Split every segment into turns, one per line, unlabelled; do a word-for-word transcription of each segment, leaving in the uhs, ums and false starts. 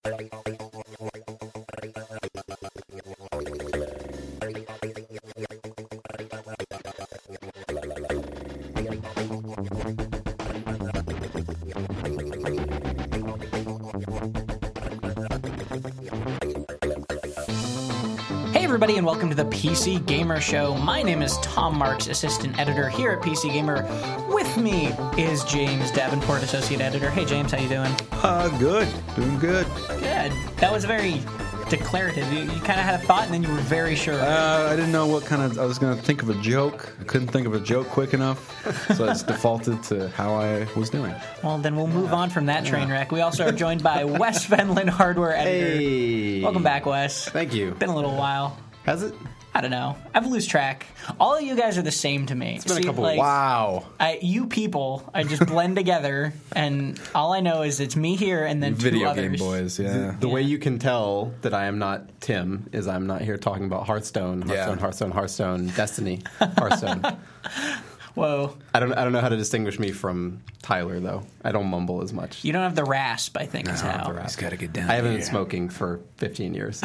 Everybody, and welcome to the P C Gamer Show. My name is Tom Marks, assistant editor here at P C Gamer. With me is James Davenport, associate editor. Hey, James, how you doing?
Uh, good. Doing good.
Good. That was very declarative. You, you kind of had a thought, and then you were very sure.
Uh, I didn't know what kind of... I was going to think of a joke. I couldn't think of a joke quick enough, so I just defaulted to how I was doing.
Well, then we'll move on from that train wreck. We also are joined by Wes Fenlon, hardware editor.
Hey.
Welcome back, Wes.
Thank you.
Been a little while.
Has it?
I don't know. I've lost track. All of you guys are the same to me.
It's been
See,
a couple
like,
Wow.
I, you people, I just blend together, and all I know is it's me here and then
Video
two others.
game boys, yeah.
The
Yeah.
way you can tell that I am not Tim is I'm not here talking about Hearthstone, Hearthstone,
Yeah.
Hearthstone, Hearthstone, Destiny, Hearthstone.
Whoa.
I don't I don't know how to distinguish me from Tyler, though. I don't mumble as much.
You don't have the rasp, I think, is how.
He's got to get down
I haven't
here.
been smoking for fifteen years.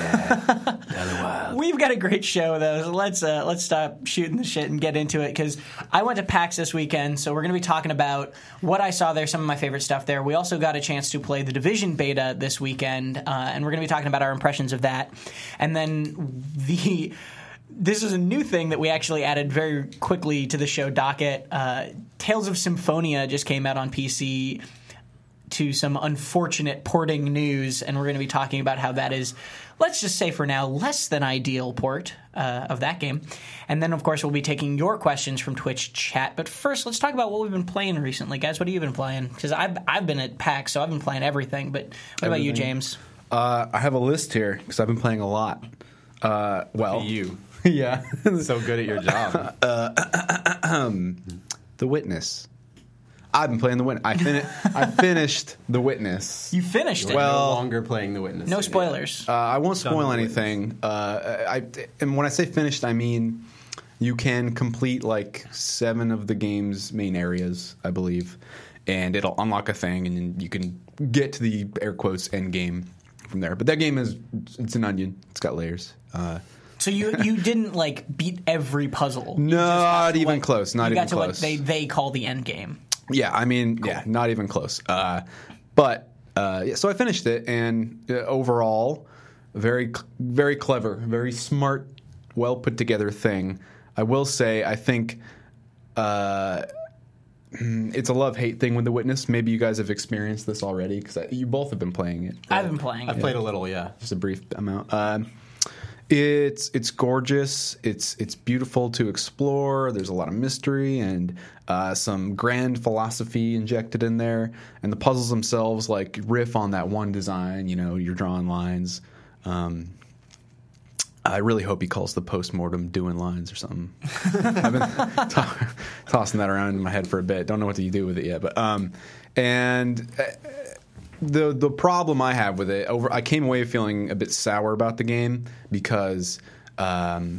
We've got a great show, though, so let's, uh, let's stop shooting the shit and get into it, because I went to PAX this weekend, so we're going to be talking about what I saw there, some of my favorite stuff there. We also got a chance to play the Division beta this weekend, uh, and we're going to be talking about our impressions of that. And then the... This is a new thing that we actually added very quickly to the show docket. Uh, Tales of Symphonia just came out on P C to some unfortunate porting news, and we're going to be talking about how that is, let's just say for now, less than ideal port uh, of that game. And then, of course, we'll be taking your questions from Twitch chat. But first, let's talk about what we've been playing recently. Guys, what have you been playing? Because I've, I've been at PAX, so I've been playing everything. But what about you, James?
Uh, I have a list here, because I've been playing a lot. Uh, well,
you.
yeah.
So good at your job.
uh, The Witness. I've been playing The Witness. I, fin- I finished The Witness.
You finished it.
Well-
no longer playing The Witness.
No spoilers.
Uh, I won't
Done
spoil
with
anything. Uh, I, and when I say finished, I mean you can complete like seven of the game's main areas, I believe, and it'll unlock a thing, and then you can get to the air quotes end game from there. But that game is it's an onion. It's got layers. Uh,
So you you didn't like beat every puzzle. You
No,
just got
not
to
even
what-
close, not
you
even
got to
close.
what they they call the end game.
Yeah, I mean, yeah, not even close. Uh, but uh, yeah, so I finished it, and uh, overall, very, very clever, very smart, well put together thing. I will say, I think uh, it's a love hate thing with The Witness. Maybe you guys have experienced this already because you both have been playing it.
I've been playing.
I've
it.
played a little, yeah.
Just a brief amount. Um, It's it's gorgeous. It's it's beautiful to explore. There's a lot of mystery and uh, some grand philosophy injected in there. And the puzzles themselves like riff on that one design. You know, you're drawing lines. Um, I really hope he calls the postmortem doing lines or something. I've been to- tossing that around in my head for a bit. Don't know what to do with it yet. But um, and. Uh, The the problem I have with it, over I came away feeling a bit sour about the game because um,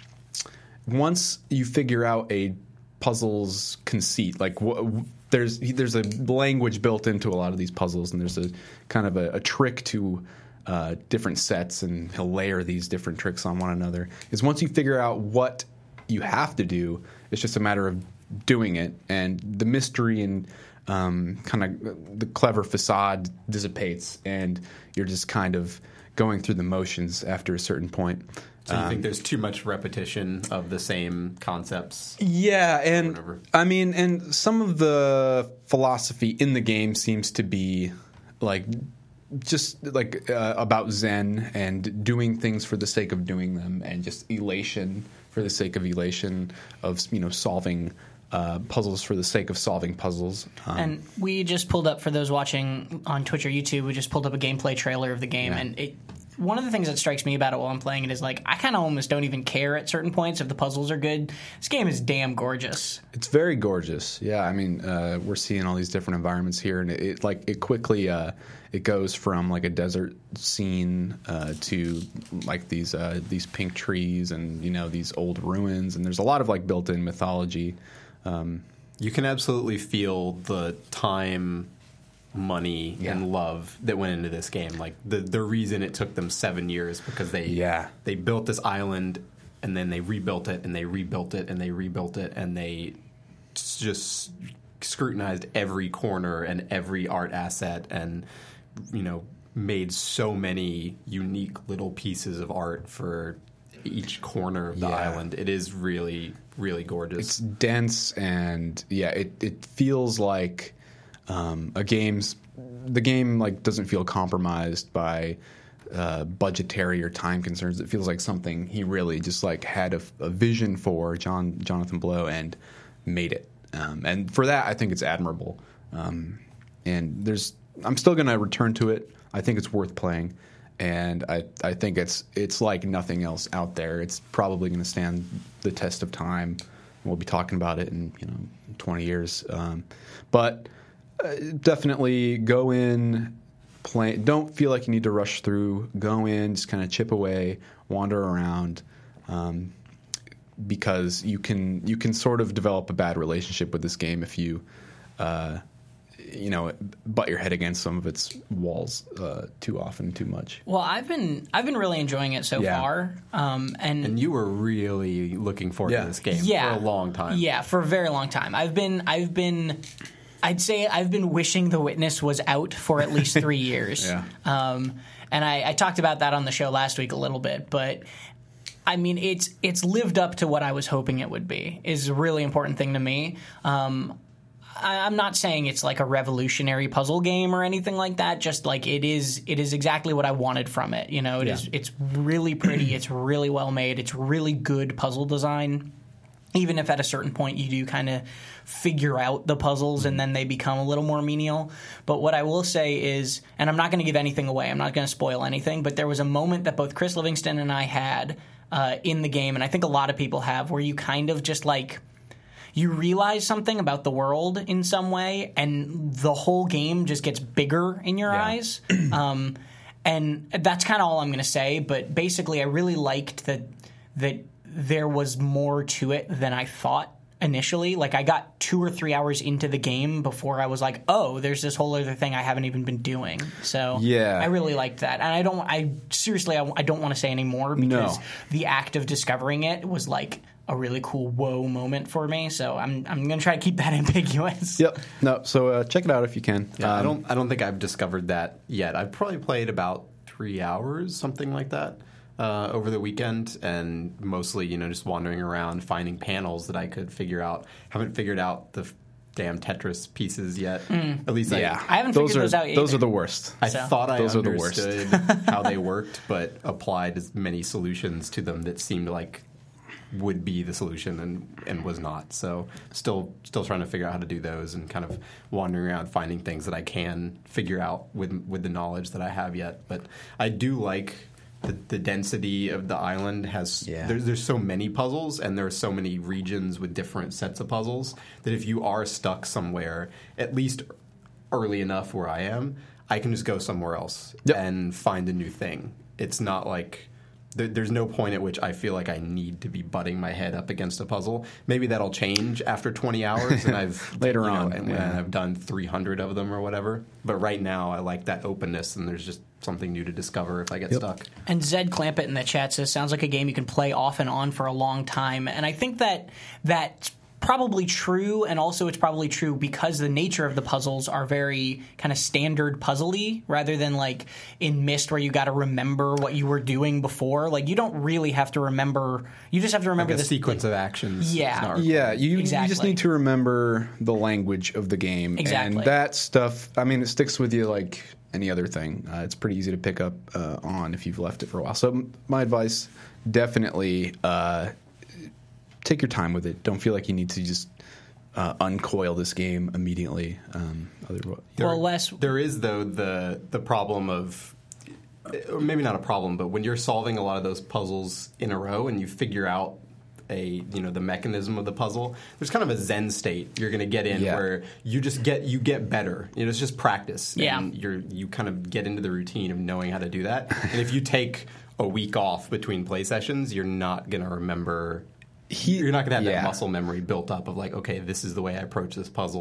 once you figure out a puzzle's conceit, like w- there's there's a language built into a lot of these puzzles, and there's a kind of a, a trick to uh, different sets, and he'll layer these different tricks on one another. Is once you figure out what you have to do, it's just a matter of doing it, and the mystery and Um, kind of the clever facade dissipates, and you're just kind of going through the motions after a certain point.
So you
Um,
think there's too much repetition of the same concepts?
Yeah, and
whatever.
I mean, and some of the philosophy in the game seems to be like just like uh, about Zen and doing things for the sake of doing them, and just elation for the sake of elation of you know solving. Uh, puzzles for the sake of solving puzzles. Um,
And we just pulled up, for those watching on Twitch or YouTube, we just pulled up a gameplay trailer of the game.
Yeah.
And it, one of the things that strikes me about it while I'm playing it is, like, I kind of almost don't even care at certain points if the puzzles are good. This game is damn gorgeous.
It's very gorgeous. Yeah, I mean, uh, we're seeing all these different environments here, and it, it like it quickly uh, it goes from like a desert scene uh, to like these uh, these pink trees and you know these old ruins, and there's a lot of like built-in mythology. Um,
You can absolutely feel the time money
Yeah.
and love that went into this game. Like the the reason it took them seven years because they
Yeah.
they built this island and then they rebuilt it and they rebuilt it and they rebuilt it and they just scrutinized every corner and every art asset and, you know, made so many unique little pieces of art for each corner of the
Yeah.
island. It is really, really gorgeous.
It's dense and yeah, it, it feels like um, a game's the game like doesn't feel compromised by uh, budgetary or time concerns. It feels like something he really just like had a, a vision for, John Jonathan Blow, and made it. Um, and for that, I think it's admirable. Um, and there's I'm still going to return to it. I think it's worth playing. And I, I think it's it's like nothing else out there. It's probably going to stand the test of time. We'll be talking about it in you know twenty years. Um, but uh, definitely go in, play. Don't feel like you need to rush through. Go in, just kind of chip away, wander around, um, because you can you can sort of develop a bad relationship with this game if you. Uh, you know, butt your head against some of its walls uh, too often, too much.
Well, I've been I've been really enjoying it so
Yeah.
far, um, and
and you were really looking forward
Yeah.
to this game
yeah,
for a long time.
Yeah, for a very long time. I've been I've been I'd say I've been wishing The Witness was out for at least three years.
Yeah.
Um, and I, I talked about that on the show last week a little bit, but I mean it's it's lived up to what I was hoping it would be. Is a really important thing to me. Um, I'm not saying it's like a revolutionary puzzle game or anything like that. Just like it is, it is exactly what I wanted from it. You know, it
Yeah.
is. It's really pretty. It's really well made. It's really good puzzle design. Even if at a certain point you do kind of figure out the puzzles and then they become a little more menial. But what I will say is, and I'm not going to give anything away. I'm not going to spoil anything. But there was a moment that both Chris Livingston and I had uh, in the game, and I think a lot of people have, where you kind of just like. You realize something about the world in some way, and the whole game just gets bigger in your
Yeah.
eyes. Um, and that's kind of all I'm going to say. But basically, I really liked that that there was more to it than I thought initially. Like, I got two or three hours into the game before I was like, "Oh, there's this whole other thing I haven't even been doing." So
Yeah.
I really liked that, and I don't. I seriously, I, I don't want to say any more because
No.
the act of discovering it was like a really cool whoa moment for me. So I'm I'm gonna try to keep that ambiguous.
Yep. No. So uh, check it out if you can.
Yeah, I
Um,
don't. I don't think I've discovered that yet. I've probably played about three hours, something like that, uh, over the weekend, and mostly, you know, just wandering around, finding panels that I could figure out. Haven't figured out the f- damn Tetris pieces yet. At least,
Yeah.
I haven't
those
figured
are,
those out
Those
either.
are the worst.
I, I
So-
thought I
Those are the worst.
understood how they worked, but applied as many solutions to them that seemed like would be the solution and, and was not. So still still trying to figure out how to do those and kind of wandering around finding things that I can figure out with with the knowledge that I have yet. But I do like the, the density of the island has
Yeah.
there's there's so many puzzles and there are so many regions with different sets of puzzles that if you are stuck somewhere, at least early enough where I am, I can just go somewhere else
Yep.
and find a new thing. It's not like there, there's no point at which I feel like I need to be butting my head up against a puzzle. Maybe that'll change after twenty hours, and I've
Later
you know,
on,
and
yeah.
when I've done three hundred of them or whatever. But right now, I like that openness, and there's just something new to discover if I get
Yep.
stuck.
And Zed Clampett in the chat says, sounds like a game you can play off and on for a long time. And I think that that's probably true, and also it's probably true because the nature of the puzzles are very kind of standard puzzly rather than like in Myst where you got to remember what you were doing before. Like you don't really have to remember, you just have to remember
Like a
this
sequence of actions.
Yeah.
is not required.
Yeah, you, you
Exactly.
just need to remember the language of the game.
Exactly.
And that stuff, I mean, it sticks with you like any other thing. Uh, it's pretty easy to pick up uh, on if you've left it for a while. So m- my advice, definitely uh, take your time with it. Don't feel like you need to just uh, uncoil this game immediately. Um, otherwise,
There,
Well, Les-
there is though the the problem of, or maybe not a problem, but when you're solving a lot of those puzzles in a row and you figure out a you know the mechanism of the puzzle, there's kind of a zen state you're going to get in
Yeah.
where you just get you get better. You know, it's just practice.
Yeah.
And you're you kind of get into the routine of knowing how to do that. And if you take a week off between play sessions, you're not going to remember.
He-
You're not going to have
yeah.
that muscle memory built up of like, okay, this is the way I approach this puzzle.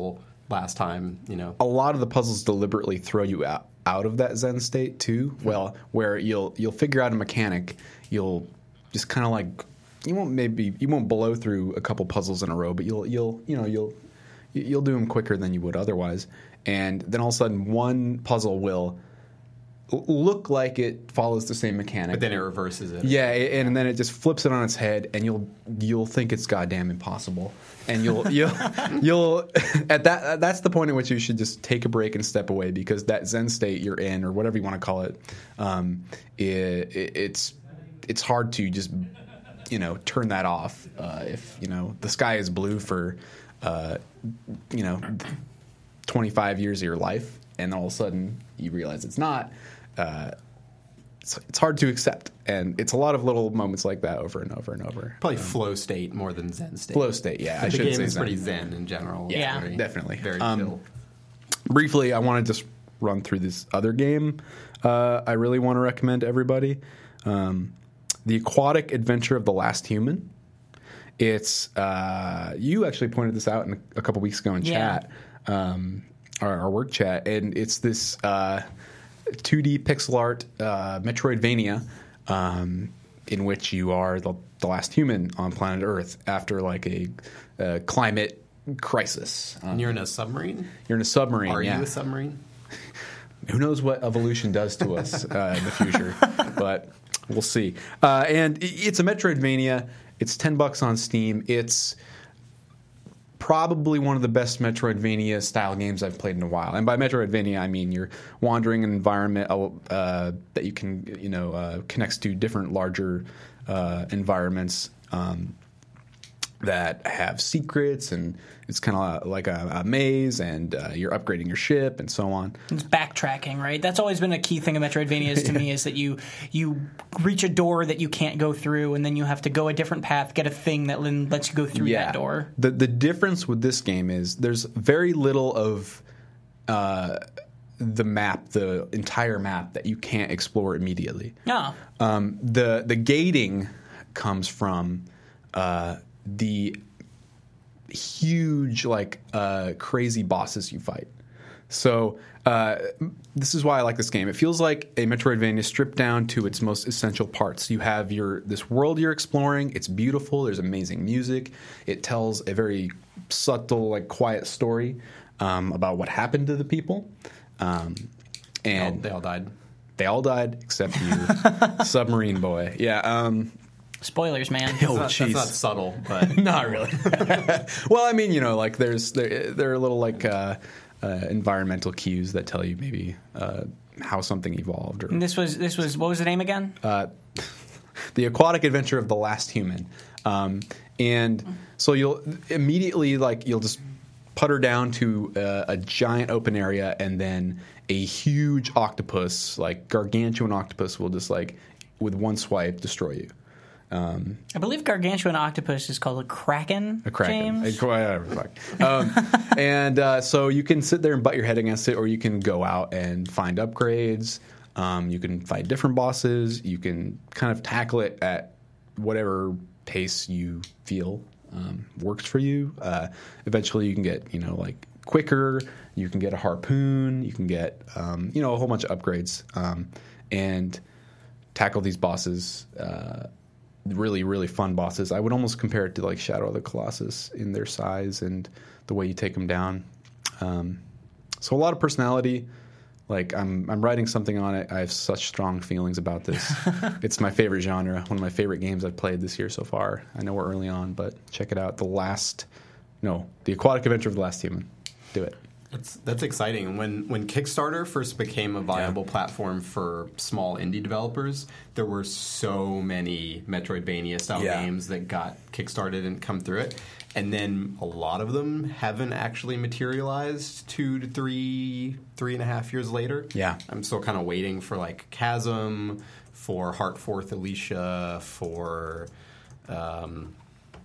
last time. You know,
a lot of the puzzles deliberately throw you out, out of that Zen state too. Well, where you'll you'll figure out a mechanic, you'll just kind of like you won't maybe you won't blow through a couple puzzles in a row, but you'll you'll you know you'll you'll do them quicker than you would otherwise. And then all of a sudden, one puzzle will look like it follows the same mechanic,
but then it reverses it.
Yeah, and then it just flips it on its head, and you'll you'll think it's goddamn impossible, and you'll you'll you'll at that that's the point at which you should just take a break and step away, because that Zen state you're in, or whatever you want to call it, um, it, it, it's it's hard to just you know turn that off uh, if you know the sky is blue for uh, you know twenty-five years of your life, and all of a sudden you realize it's not. Uh, it's, it's hard to accept, and it's a lot of little moments like that over and over and over.
Probably um, flow state more than Zen state.
Flow state, yeah.
But
I
the
should
game
say
is
Zen.
pretty Zen in general.
Yeah,
very,
definitely.
Very
um,
chill.
Briefly, I want to just run through this other game uh, I really want to recommend to everybody. Um, The Aquatic Adventure of the Last Human. It's uh, you actually pointed this out in a, a couple weeks ago in
Yeah.
chat, um, our, our work chat, and it's this uh, two D pixel art uh, Metroidvania um, in which you are the, the last human on planet Earth after like a, a climate crisis. Um,
And you're in a submarine?
you're in a submarine.
Are
yeah.
you a submarine?
Who knows what evolution does to us uh, in the future, but we'll see. Uh, and it's a Metroidvania. It's ten bucks on Steam. It's probably one of the best Metroidvania style games I've played in a while. And by Metroidvania, I mean you're wandering an environment uh, that you can, you know, uh, connects to different larger uh, environments um, that have secrets, and it's kind of like a, a maze, and uh, you're upgrading your ship and so on.
It's backtracking, right? That's always been a key thing of Metroidvanias to me, is that you you reach a door that you can't go through, and then you have to go a different path, get a thing that then lets you go through that door.
The the difference with this game is there's very little of uh, the map, the entire map, that you can't explore immediately.
Oh.
Um, the the gating comes from uh, the huge, like, uh, crazy bosses you fight. So uh, this is why I like this game. It feels like a Metroidvania stripped down to its most essential parts. You have your this world you're exploring. It's beautiful. There's amazing music. It tells a very subtle, like, quiet story um, about what happened to the people. Um, and
They all, they all died.
they all died except you, submarine boy. Yeah. Um,
Spoilers, man.
Oh,
That's not,
jeez.
that's not subtle, but
Not really. Well, I mean, you know, like there's there there are little like uh, uh, environmental cues that tell you maybe uh, how something evolved. Or
And this was this was what was the name again?
uh, The Aquatic Adventure of the Last Human, um, and so you'll immediately like you'll just putter down to uh, a giant open area, and then a huge octopus, like gargantuan octopus, will just like with one swipe destroy you. Um,
I believe gargantuan octopus is called a kraken.
A kraken.
James?
A, whatever, fuck. Um, and uh, so you can sit there and butt your head against it, or you can go out and find upgrades. Um, you can fight different bosses. You can kind of tackle it at whatever pace you feel um, works for you. Uh, eventually, you can get, you know, like quicker. You can get a harpoon. You can get, um, you know, a whole bunch of upgrades um, and tackle these bosses. Uh, really, really fun bosses. I would almost compare it to like Shadow of the Colossus in their size and the way you take them down. Um, so a lot of personality. Like I'm, I'm writing something on it. I have such strong feelings about this. It's my favorite genre. One of my favorite games I've played this year so far. I know we're early on, but check it out. The last, no, The Aquatic Adventure of the Last Human. Do it.
That's that's exciting. When when Kickstarter first became a viable yeah. platform for small indie developers, there were so many Metroidvania style
yeah.
games that got kickstarted and come through it, and then a lot of them haven't actually materialized two to three three and a half years later.
Yeah,
I'm still kind of waiting for like Chasm, for Heartforth Alicia, for um,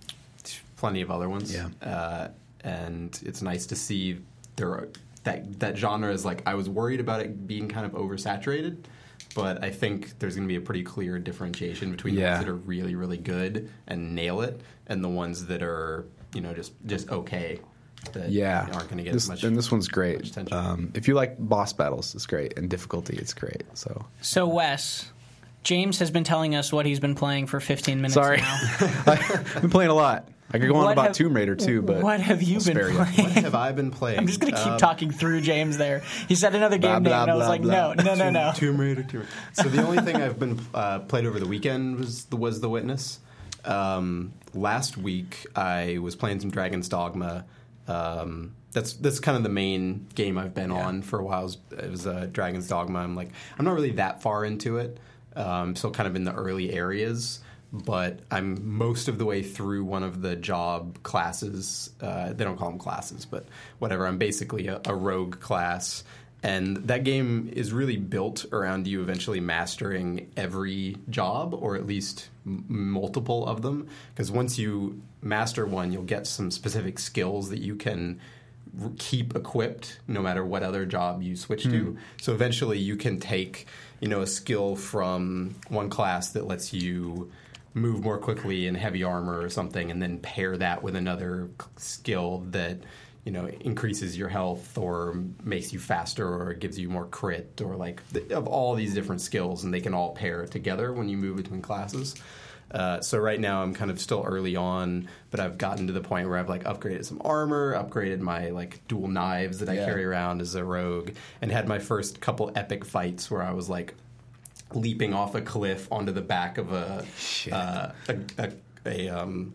plenty of other ones.
Yeah,
uh, and it's nice to see. There are, that that genre is like I was worried about it being kind of oversaturated, but I think there's going to be a pretty clear differentiation between the
yeah.
ones that are really really good and nail it, and the ones that are you know just just okay. that
Yeah,
aren't going to get
this,
as much.
and this one's great.
much attention.
Um, if you like boss battles, it's great, and difficulty, it's great. So
So Wes, James has been telling us what he's been playing for fifteen minutes
sorry,
now.
I've been playing a lot. I could go on
What
about
have-
Tomb Raider too, but
what have you
I'll
been
spare you.
playing?
What have I been playing?
I'm just gonna keep
Um,
talking through James there. He said another game
Blah,
name, and I
blah,
was like,
blah,
no, no, no, no.
Tomb Raider, Tomb Raider. So the only thing I've been uh, played over the weekend was the, was The Witness. Um, last week I was playing some Dragon's Dogma. Um, that's that's kind of the main game I've been on for a while. It was, it was uh, Dragon's Dogma. I'm like I'm not really that far into it. Um, still kind of in the early areas. But I'm most of the way through one of the job classes. Uh, they don't call them classes, but whatever. I'm basically a, a rogue class. And that game is really built around you eventually mastering every job, or at least m- multiple of them. Because once you master one, you'll get some specific skills that you can r- keep equipped no matter what other job you switch mm. to. So eventually you can take, you know, a skill from one class that lets you move more quickly in heavy armor or something, and then pair that with another skill that, you know, increases your health or makes you faster or gives you more crit, or like the, of all these different skills, and they can all pair together when you move between classes. Uh, so right now I'm kind of still early on, but I've gotten to the point where I've like upgraded some armor, upgraded my like dual knives that I
yeah.
carry around as a rogue, and had my first couple epic fights where I was like leaping off a cliff onto the back of a uh, a, a, a um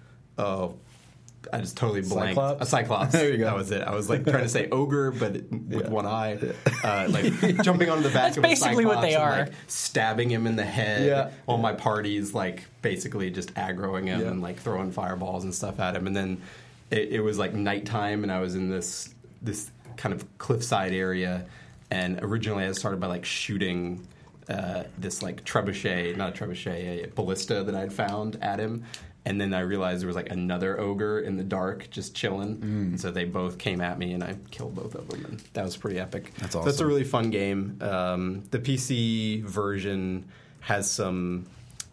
oh I just totally blanked.
Cyclops?
A cyclops.
There you go.
That was it. I was like trying to say ogre, but it, with
Yeah.
one eye, uh, like jumping onto the back
That's
of a
basically what they
cyclops and,
are.
like, stabbing him in the head.
Yeah.
While my party's like basically just aggroing him
Yeah.
and like throwing fireballs and stuff at him. And then it, it was like nighttime, and I was in this this kind of cliffside area. And originally, I started by like shooting uh, this like trebuchet, not a trebuchet, a ballista that I'd found at him. And then I realized there was like another ogre in the dark just chilling. Mm. And so they both came at me, and I killed both of them. And that was pretty epic.
That's
So
awesome.
that's a really fun game. Um, the P C version has some...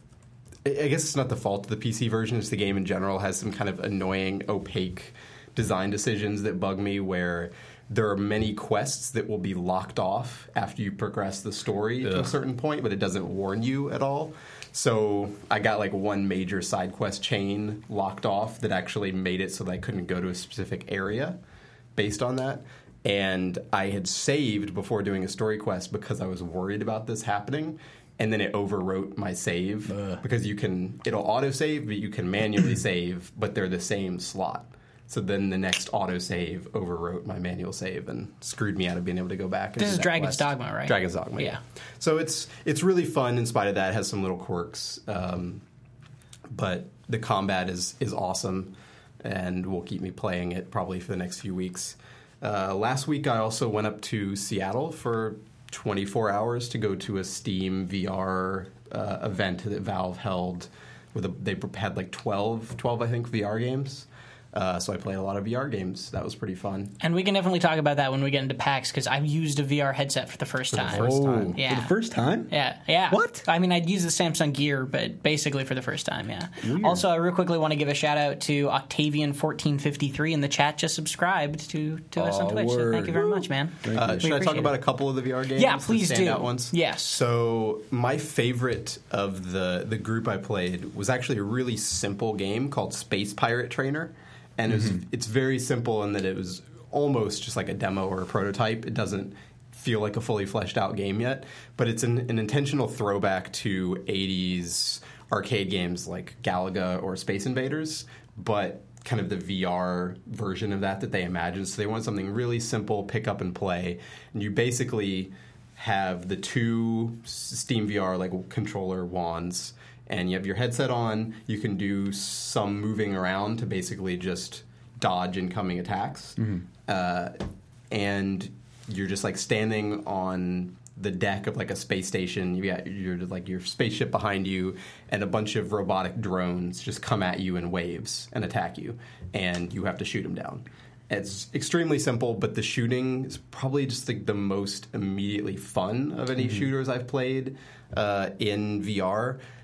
I guess it's not the fault of the P C version. It's the game in general has some kind of annoying, opaque design decisions that bug me, where there are many quests that will be locked off after you progress the story
Ugh.
to a certain point, but it doesn't warn you at all. So I got like one major side quest chain locked off that actually made it so that I couldn't go to a specific area based on that. And I had saved before doing a story quest because I was worried about this happening. And then it overwrote my save
Ugh.
because you can, it'll auto save, but you can manually save, but they're the same slot. So then the next autosave overwrote my manual save and screwed me out of being able to go back. And
This
do
is
that
Dragon's
quest.
Dogma, right?
Dragon's Dogma,
Yeah.
yeah. So it's it's really fun in spite of that. It has some little quirks. Um, but the combat is, is awesome, and will keep me playing it probably for the next few weeks. Uh, last week I also went up to Seattle for twenty-four hours to go to a Steam V R uh, event that Valve held. With a, they had like twelve, twelve, I think, V R games. Uh, so I played a lot of V R games. That was pretty fun.
And we can definitely talk about that when we get into PAX, because I've used a V R headset for the first
the
time.
first time.
Yeah.
For the first time?
Yeah, yeah.
What?
I mean, I'd use the Samsung Gear, but basically for the first time, yeah. Also, I real quickly want to give a shout out to Octavian fourteen fifty-three in the chat. Just subscribed to, to us on
Aw,
Twitch. So
word.
thank you very much, man.
Uh,
We
should I
appreciate
talk about
it.
a couple of the V R games?
Yeah,
the
please do.
standout ones?
Yes.
So my favorite of the, the group I played was actually a really simple game called Space Pirate Trainer. And
Mm-hmm.
it was, it's very simple in that it was almost just like a demo or a prototype. It doesn't feel like a fully fleshed out game yet, but it's an, an intentional throwback to eighties arcade games like Galaga or Space Invaders, but kind of the V R version of that that they imagined. So they want something really simple, pick up and play. And you basically have the two Steam V R like controller wands, and you have your headset on. You can do some moving around to basically just dodge incoming attacks. Mm-hmm. Uh, and you're just like standing on the deck of like a space station. You got your like your spaceship behind you, and a bunch of robotic drones just come at you in waves and attack you, and you have to shoot them down. It's extremely simple, but the shooting is probably just like the most immediately fun of any mm-hmm. shooters I've played uh, in V R.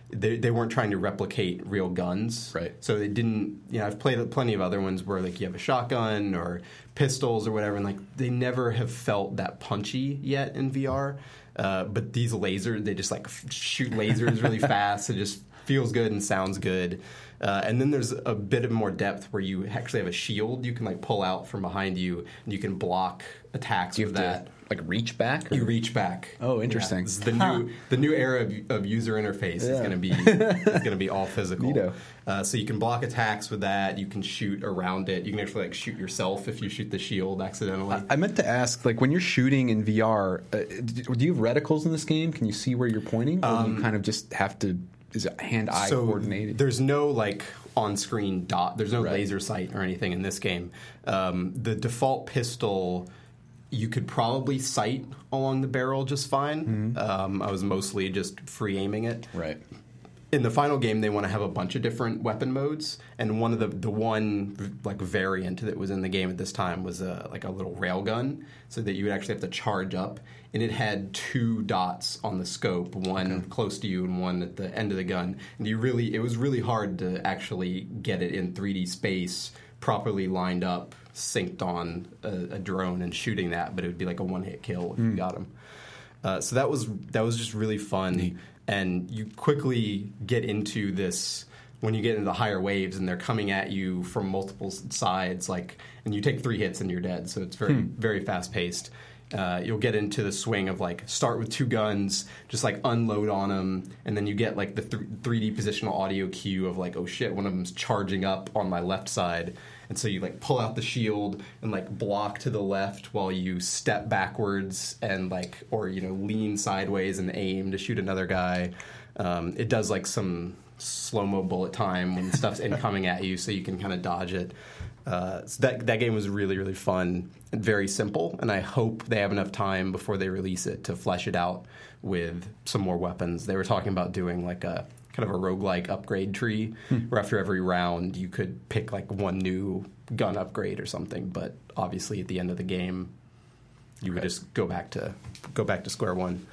they they weren't trying to replicate real guns.
Right.
So they didn't. You know, I've played plenty of other ones where like you have a shotgun or pistols or whatever, and like they never have felt that punchy yet in V R. Uh, but these lasers, they just like f- shoot lasers really fast. It just feels good and sounds good. Uh, and then there's a bit of more depth where you actually have a shield you can like pull out from behind you, and you can block attacks
You
with
have
that.
to like reach back. Or?
You reach back.
Oh, interesting.
Yeah, this is the new the new era of, of user interface is
Yeah.
going to be is going to be all physical.
Neato.
Uh, so you can block attacks with that. You can shoot around it. You can actually like shoot yourself if you shoot the shield accidentally.
I meant to ask, like, when you're shooting in V R, uh, do you have reticles in this game? Can you see where you're pointing, or do you kind of just have to? Is it hand-eye
so
coordinated?
There's no like on-screen dot. There's no
Right.
laser sight or anything in this game. Um, the default pistol, you could probably sight along the barrel just fine. Um, I was mostly just free aiming it.
Right.
In the final game, they want to have a bunch of different weapon modes, and one of the the one like variant that was in the game at this time was a, like a little railgun, so that you would actually have to charge up, and it had two dots on the scope, one okay. close to you and one at the end of the gun. And you really, it was really hard to actually get it in three D space, properly lined up, synced on a, a drone and shooting that, but it would be like a one hit kill if mm. you got them. Uh, so that was that was just really fun. Neat. And you quickly get into this when you get into the higher waves, and they're coming at you from multiple sides. Like, and you take three hits and you're dead. So it's very, hmm. very fast paced. Uh, you'll get into the swing of like start with two guns, just like unload on them, and then you get like the th- three D positional audio cue of like, oh shit, one of them's charging up on my left side. And so you like pull out the shield and like block to the left while you step backwards and like, or you know, lean sideways and aim to shoot another guy. Um, it does like some slow-mo bullet time when stuff's incoming at you, so you can kind of dodge it. Uh, so that that game was really really fun and very simple. And I hope they have enough time before they release it to flesh it out with some more weapons. They were talking about doing like a kind of a roguelike upgrade tree hmm. where after every round you could pick like one new gun upgrade or something, but obviously at the end of the game you would right. just go back to go back to square one.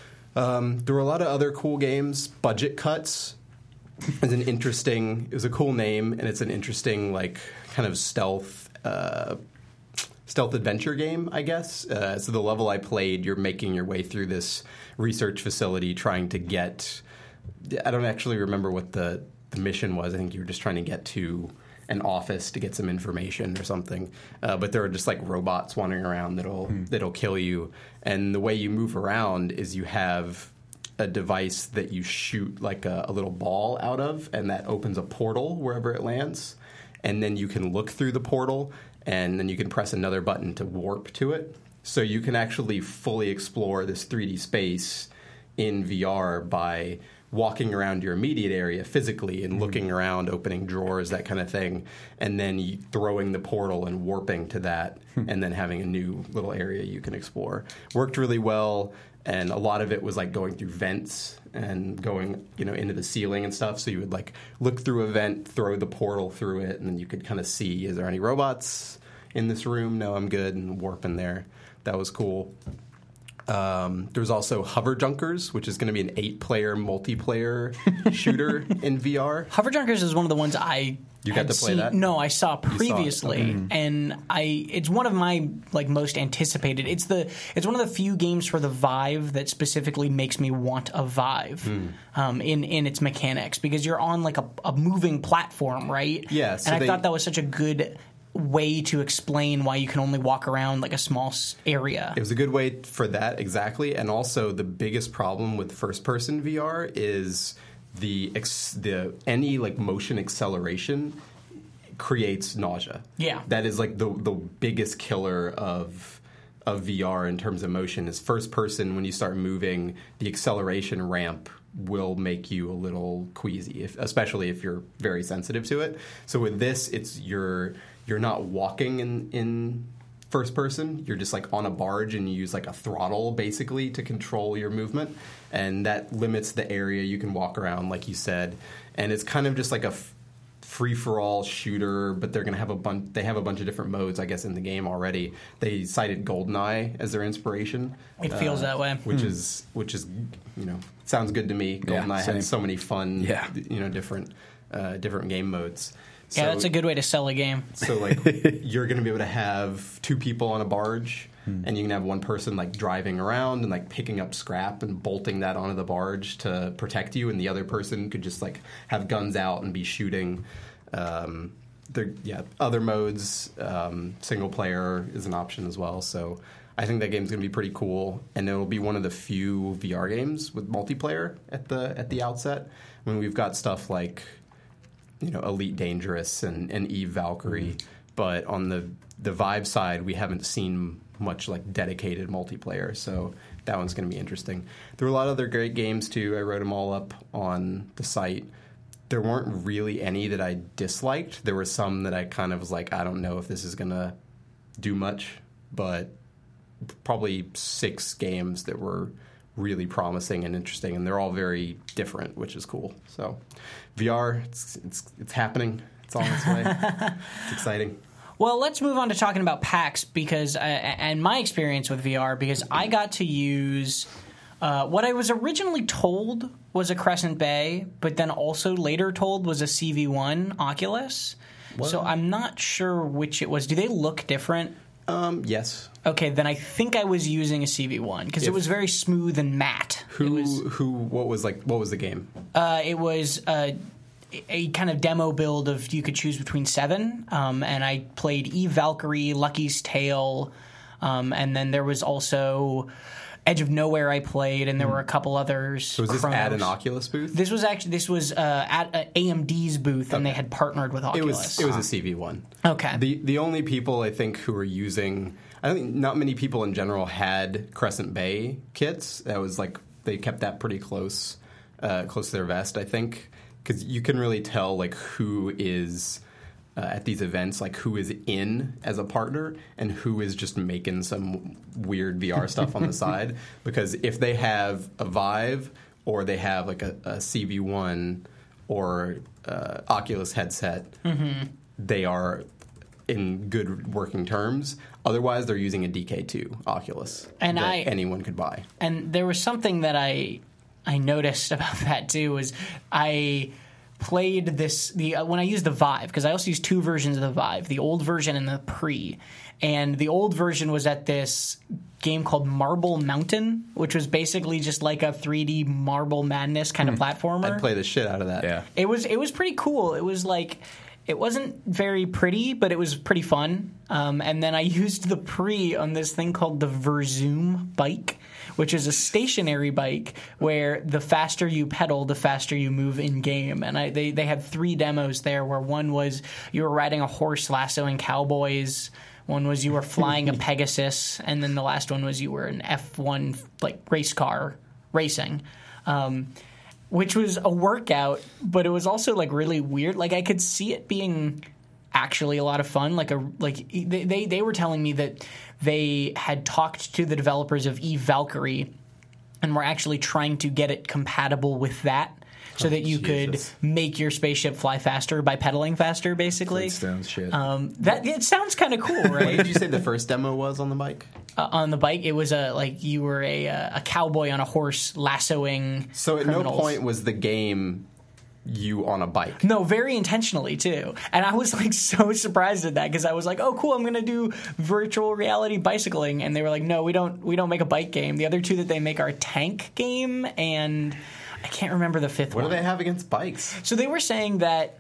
Um, there were a lot of other cool games. Budget Cuts is an interesting, it was a cool name, and it's an interesting like kind of stealth uh, stealth adventure game, I guess. Uh, so the level I played, you're making your way through this research facility trying to get, I don't actually remember what the, the mission was. I think you were just trying to get to an office to get some information or something. Uh, but there are just like robots wandering around that'll mm. that'll kill you. And the way you move around is you have a device that you shoot like a, a little ball out of, and that opens a portal wherever it lands. And then you can look through the portal, and then you can press another button to warp to it. So you can actually fully explore this three D space in V R by walking around your immediate area physically and looking around, opening drawers, that kind of thing, and then you throwing the portal and warping to that, and then having a new little area you can explore. Worked really well, and a lot of it was like going through vents and going, you know, into the ceiling and stuff. So you would like look through a vent, throw the portal through it, and then you could kind of see, is there any robots in this room? No, I'm good, and warp in there. That was cool. Um, there was also Hover Junkers, which is going to be an eight-player multiplayer shooter in V R.
Hover Junkers is one of the ones I
you got to play
seen,
that.
No, I saw previously,
saw okay.
and I it's one of my like most anticipated. It's the it's one of the few games for the Vive that specifically makes me want a Vive mm. um, in in its mechanics, because you're on like a, a moving platform, right?
Yeah, so
and I
they,
thought that was such a good way to explain why you can only walk around like a small area.
It was a good way for that, exactly. And also the biggest problem with first-person V R is the ex- the any like motion acceleration creates nausea.
Yeah,
that is like the the biggest killer of of V R in terms of motion. Is first person, when you start moving, the acceleration ramp will make you a little queasy, if, especially if you're very sensitive to it. So with this, it's you're you're not walking in, in first person. You're just like on a barge, and you use like a throttle basically to control your movement, and that limits the area you can walk around, like you said. And it's kind of just like a f- free for all shooter, but they're going to have a bunch. They have a bunch of different modes, I guess, in the game already. They cited GoldenEye as their inspiration.
It feels
uh,
that way,
which
hmm.
is which is you know sounds good to me. GoldenEye
yeah,
had so many fun,
yeah.
you know, different uh, different game modes.
Yeah,
so,
that's a good way to sell a game.
So, like, you're going to be able to have two people on a barge, hmm. and you can have one person, like, driving around and, like, picking up scrap and bolting that onto the barge to protect you, and the other person could just, like, have guns out and be shooting. Um, there, yeah, other modes, um, single player is an option as well, so I think that game's going to be pretty cool, and it'll be one of the few V R games with multiplayer at the at the outset. I mean, we've got stuff like... you know, Elite Dangerous and, and Eve Valkyrie, mm-hmm. but on the the Vive side, we haven't seen much like dedicated multiplayer, so that one's going to be interesting. There were a lot of other great games too. I wrote them all up on the site. There weren't really any that I disliked. There were some that I kind of was like, I don't know if this is going to do much, but probably six games that were really promising and interesting, and they're all very different, which is cool. So V R, it's it's, it's happening. It's on its way. It's exciting.
Well, let's move on to talking about PAX because uh, and my experience with V R, because I got to use uh, what I was originally told was a Crescent Bay, but then also later told was a C V one Oculus. What? So I'm not sure which it was. Do they look different?
Um, yes.
Okay, then I think I was using a C V one because it was very smooth and matte.
Who?
It was,
who? What was like? What was the game?
Uh, it was uh, a kind of demo build of you could choose between seven, um, and I played Eve Valkyrie, Lucky's Tale, um, and then there was also Edge of Nowhere I played, and there were a couple others.
So was this
Chronos.
at an Oculus booth?
This was actually this was uh, at uh, A M D's booth, okay. and they had partnered with Oculus.
It was it was a C V one.
Okay.
The the only people I think who were using, I think not many people in general had Crescent Bay kits. That was like they kept that pretty close, uh, close to their vest. I think because you can really tell like who is. Uh, at these events, like who is in as a partner and who is just making some weird V R stuff on the side. Because if they have a Vive or they have like a, a C V one or uh, Oculus headset, mm-hmm. they are in good working terms. Otherwise, they're using a D K two Oculus
and
that
I,
anyone could buy.
And there was something that I I noticed about that too was I. played this the uh, when I used the Vive, because I also used two versions of the Vive, the old version and the pre. And the old version was at this game called Marble Mountain, which was basically just like a three D Marble Madness kind of platformer.
I'd play the shit out of that.
Yeah,
it was it was pretty cool. It was like it wasn't very pretty, but it was pretty fun. Um, and then I used the pre on this thing called the Verzoom bike, which is a stationary bike where the faster you pedal, the faster you move in game. And I, they, they had three demos there where one was you were riding a horse lassoing cowboys, one was you were flying a Pegasus, and then the last one was you were an F one like race car racing. Um, which was a workout, but it was also like really weird. Like I could see it being actually a lot of fun. Like a like they they, they were telling me that they had talked to the developers of Eve Valkyrie and were actually trying to get it compatible with that. So
oh,
that you
Jesus.
could make your spaceship fly faster by pedaling faster, basically.
Flintstones shit.
Um, that it sounds kind of cool, right?
What did you say the first demo was on the bike?
Uh, on the bike, it was a like you were a a cowboy on a horse lassoing.
So at
criminals.
no point was the game you on a bike.
No, very intentionally too. And I was like so surprised at that because I was like, "Oh, cool! I'm going to do virtual reality bicycling," and they were like, "No, we don't. We don't make a bike game. The other two that they make are a tank game and." I can't remember the fifth
what
one.
What do they have against bikes?
So they were saying that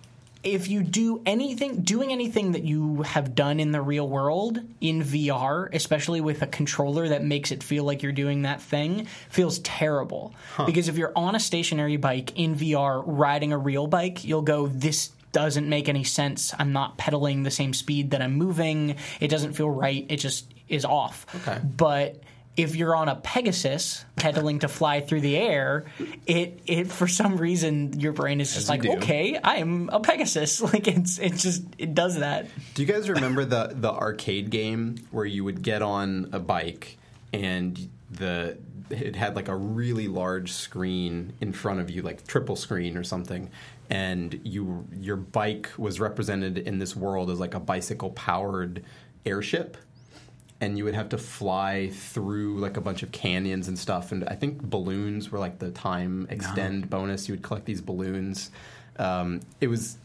if you do anything, doing anything that you have done in the real world in V R, especially with a controller that makes it feel like you're doing that thing, feels terrible. Huh. Because if you're on a stationary bike in V R riding a real bike, you'll go, this doesn't make any sense. I'm not pedaling the same speed that I'm moving. It doesn't feel right. It just is off.
Okay.
But if you're on a Pegasus pedaling to fly through the air, it it for some reason your brain is just
As
like, okay, I am a Pegasus. Like it's it just it does that.
Do you guys remember the the arcade game where you would get on a bike and the it had like a really large screen in front of you, like triple screen or something, and you your bike was represented in this world as like a bicycle powered airship. And you would have to fly through like a bunch of canyons and stuff. And I think balloons were like the time extend no. bonus. You would collect these balloons. Um, it was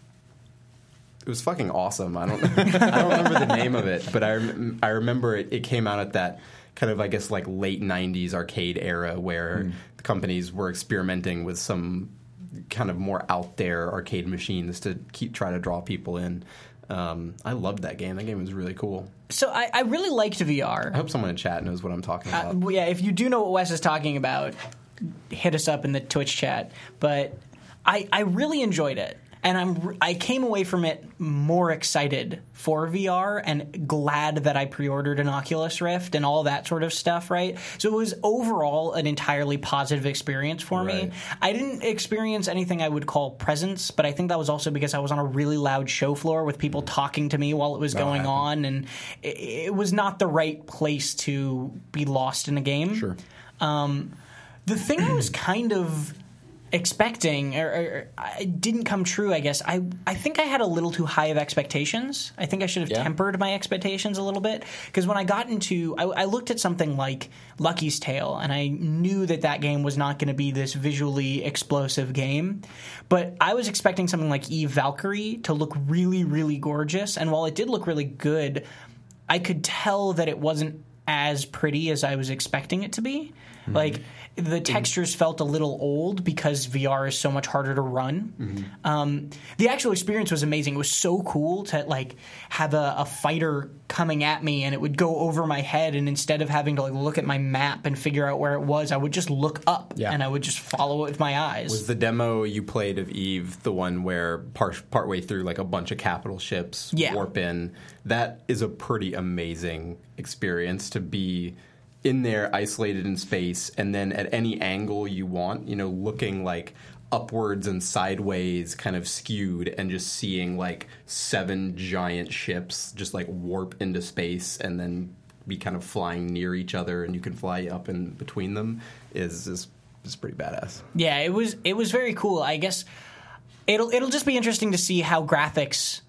it was fucking awesome. I don't I don't remember the name of it, but I rem- I remember it, it came out at that kind of I guess like late nineties arcade era where mm. the companies were experimenting with some kind of more out there arcade machines to keep try to draw people in. Um, I loved that game. That game was really cool.
So I, I really liked V R.
I hope someone in chat knows what I'm talking about.
Uh, yeah, if you do know what Wes is talking about, hit us up in the Twitch chat. But I, I really enjoyed it. And I'm I came away from it more excited for V R and glad that I pre-ordered an Oculus Rift and all that sort of stuff, right? So it was overall an entirely positive experience for right. me. I didn't experience anything I would call presence, but I think that was also because I was on a really loud show floor with people talking to me while it was that going happened. on, and it, it was not the right place to be lost in a game.
Sure.
Um, the thing I was kind of expecting or, or, or didn't come true, I guess. I I think I had a little too high of expectations. I think I should have yeah. tempered my expectations a little bit, because when I got into I, I looked at something like Lucky's Tale, and I knew that that game was not going to be this visually explosive game, but I was expecting something like Eve Valkyrie to look really, really gorgeous, and while it did look really good, I could tell that it wasn't as pretty as I was expecting it to be. Mm-hmm. Like, the textures felt a little old because V R is so much harder to run. Mm-hmm. Um, the actual experience was amazing. It was so cool to like have a, a fighter coming at me and it would go over my head, and instead of having to like look at my map and figure out where it was, I would just look up yeah. and I would just follow it with my eyes.
Was the demo you played of Eve the one where part partway through like a bunch of capital ships
yeah.
warp in? That is a pretty amazing experience to be in there isolated in space, and then at any angle you want, you know, looking like upwards and sideways kind of skewed, and just seeing like seven giant ships just like warp into space and then be kind of flying near each other, and you can fly up in between them is is, is pretty badass.
Yeah, it was it was very cool. I guess it'll it'll just be interesting to see how graphics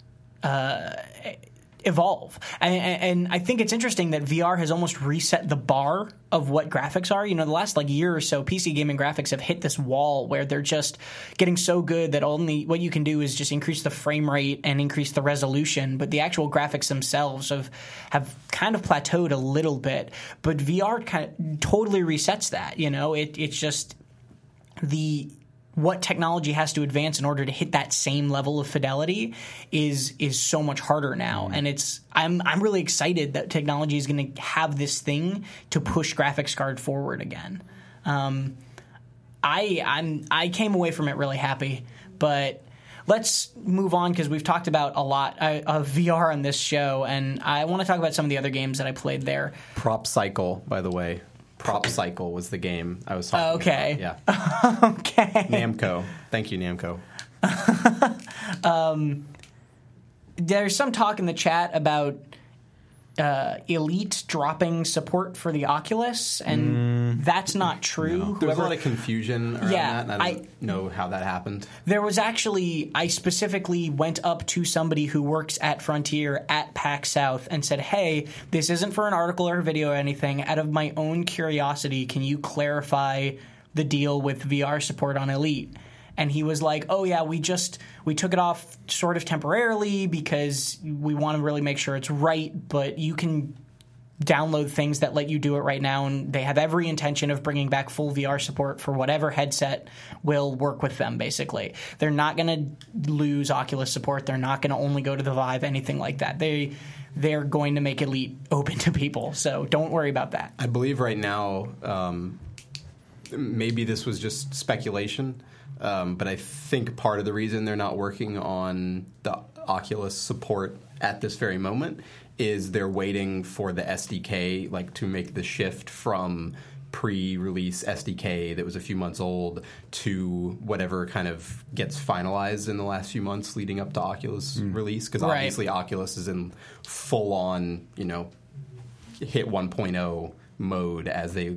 uh evolve, and, and I think it's interesting that V R has almost reset the bar of what graphics are. You know, the last like year or so, P C gaming graphics have hit this wall where they're just getting so good that only what you can do is just increase the frame rate and increase the resolution, but the actual graphics themselves have have kind of plateaued a little bit. But V R kind of totally resets that. You know, it it's just the what technology has to advance in order to hit that same level of fidelity is is so much harder now, mm. and it's I'm I'm really excited that technology is going to have this thing to push graphics card forward again. Um, I I'm I came away from it really happy, but let's move on because we've talked about a lot uh, of V R on this show, and I want to talk about some of the other games that I played there.
Prop Cycle, by the way. Prop Cycle was the game I was talking
okay.
about. Yeah.
Okay.
Namco. Thank you, Namco.
um, there's some talk in the chat about uh, Elite dropping support for the Oculus, and mm, that's not true.
No. There was a lot of confusion around
yeah,
that, and I don't
I,
know how that happened.
There was actually, I specifically went up to somebody who works at Frontier at PAX South and said, hey, this isn't for an article or a video or anything. Out of my own curiosity, can you clarify the deal with V R support on Elite? And he was like, oh, yeah, we just we took it off sort of temporarily because we want to really make sure it's right. But you can download things that let you do it right now. And they have every intention of bringing back full V R support for whatever headset will work with them, basically. They're not going to lose Oculus support. They're not going to only go to the Vive, anything like that. They, they're going to make Elite open to people. So don't worry about that.
I believe right now um, maybe this was just speculation. Um, but I think part of the reason they're not working on the Oculus support at this very moment is they're waiting for the S D K like to make the shift from pre-release S D K that was a few months old to whatever kind of gets finalized in the last few months leading up to Oculus mm. release, because obviously
right.
Oculus is in full-on, you know, hit one point oh mode as they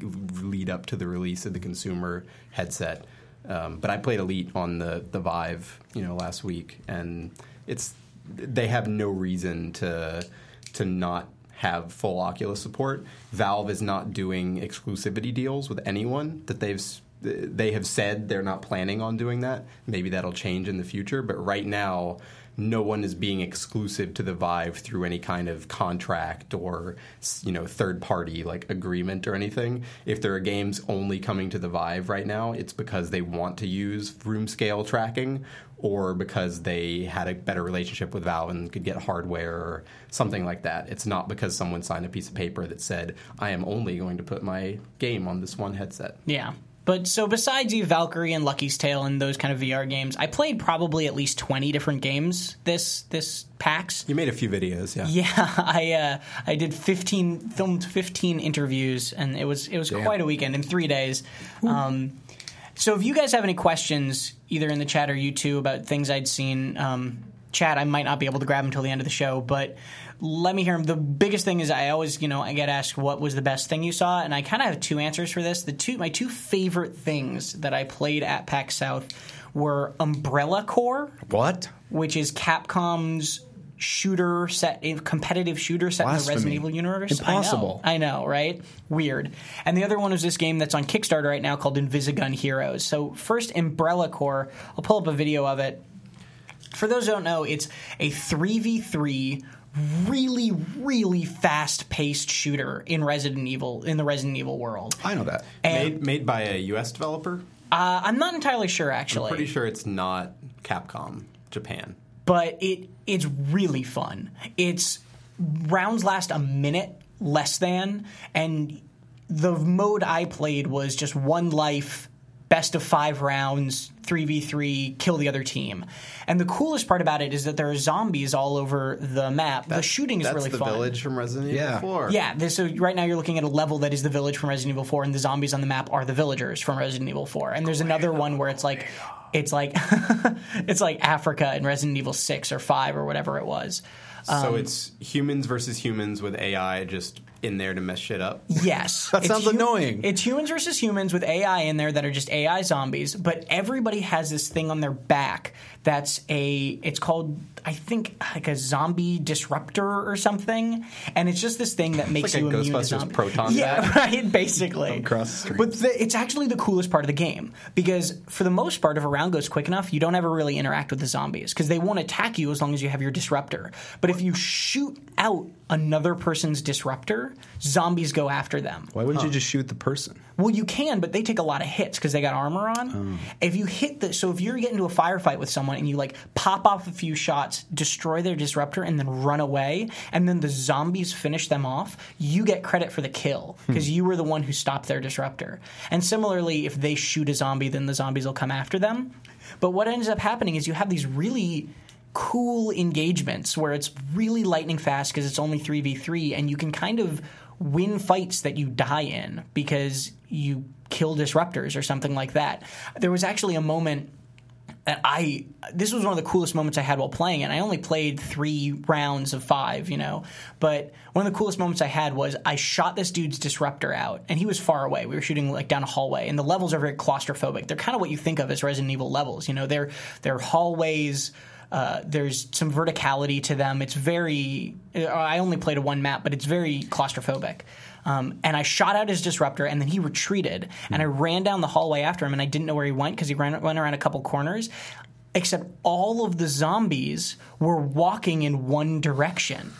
lead up to the release of the consumer headset. Um, but I played Elite on the, the Vive, you know, last week, and it's they have no reason to to not have full Oculus support. Valve is not doing exclusivity deals with anyone that they've they have said they're not planning on doing that. Maybe that'll change in the future, but right now no one is being exclusive to the Vive through any kind of contract or, you know, third-party like agreement or anything. If there are games only coming to the Vive right now, it's because they want to use room scale tracking or because they had a better relationship with Valve and could get hardware or something like that. It's not because someone signed a piece of paper that said, I am only going to put my game on this one headset.
Yeah. But so besides you, Valkyrie and Lucky's Tale and those kind of V R games, I played probably at least twenty different games this this PAX.
You made a few videos, yeah.
Yeah, I uh, I did fifteen filmed fifteen interviews, and it was it was
Damn.
quite a weekend in three days. Um, so if you guys have any questions, either in the chat or you two, about things I'd seen, um, chat, I might not be able to grab them until the end of the show, but let me hear them. The biggest thing is I always, you know, I get asked what was the best thing you saw, and I kind of have two answers for this. The two, my two favorite things that I played at PAX South were Umbrella Corps,
What?
which is Capcom's shooter set, a competitive shooter set in the
Blasphemy.
Resident Evil universe.
Impossible.
I know, I know, right? Weird. And the other one is this game that's on Kickstarter right now called Invisigun Heroes. So first, Umbrella Corps. I'll pull up a video of it. For those who don't know, it's a three v three really, really fast-paced shooter in Resident Evil, in the Resident Evil world.
I know that.
And
Made, made by a U S developer?
uh, I'm not entirely sure, actually.
I'm pretty sure it's not Capcom Japan.
But it it's really fun. It's rounds last a minute less than, and the mode I played was just one life, best of five rounds, three v three, kill the other team. And the coolest part about it is that there are zombies all over the map. The shooting is
That's
really
the
fun.
village from Resident
Yeah.
Evil four.
Yeah, this, so right now you're looking at a level that is the village from Resident Evil four, and the zombies on the map are the villagers from Resident Evil four. And there's another one where it's like it's like it's like Africa in Resident Evil six or five or whatever it was.
So it's humans versus humans with A I just in there to mess shit up.
Yes.
That
It's
sounds
hu-
annoying.
It's humans versus humans with A I in there that are just A I zombies, but everybody has this thing on their back that's a, it's called, I think, like a zombie disruptor or something, and it's just this thing that makes
like
you
a
immune to
Ghostbusters
zombies.
proton
Yeah,
pack.
right, basically.
Across the street.
But the, it's actually the coolest part of the game, because for the most part, if a round goes quick enough, you don't ever really interact with the zombies, because they won't attack you as long as you have your disruptor. But if you shoot out another person's disruptor, zombies go after them.
Why wouldn't you just shoot the person?
Well, you can, but they take a lot of hits because they got armor on. If you hit the, so if you're getting into a firefight with someone and you like pop off a few shots, destroy their disruptor, and then run away, and then the zombies finish them off, you get credit for the kill because you were the one who stopped their disruptor. And similarly, if they shoot a zombie, then the zombies will come after them. But what ends up happening is you have these really cool engagements where it's really lightning fast because it's only three v three, and you can kind of win fights that you die in because you kill disruptors or something like that. There was actually a moment that I this was one of the coolest moments I had while playing it. I only played three rounds of five, you know, but one of the coolest moments I had was I shot this dude's disruptor out, and he was far away. We were shooting like down a hallway, and the levels are very claustrophobic. They're kind of what you think of as Resident Evil levels, you know. They're they're hallways. Uh, there's some verticality to them. It's very – I only played a one map, but it's very claustrophobic. Um, and I shot out his disruptor, and then he retreated. And I ran down the hallway after him, and I didn't know where he went because he ran, went around a couple corners. Except all of the zombies were walking in one direction.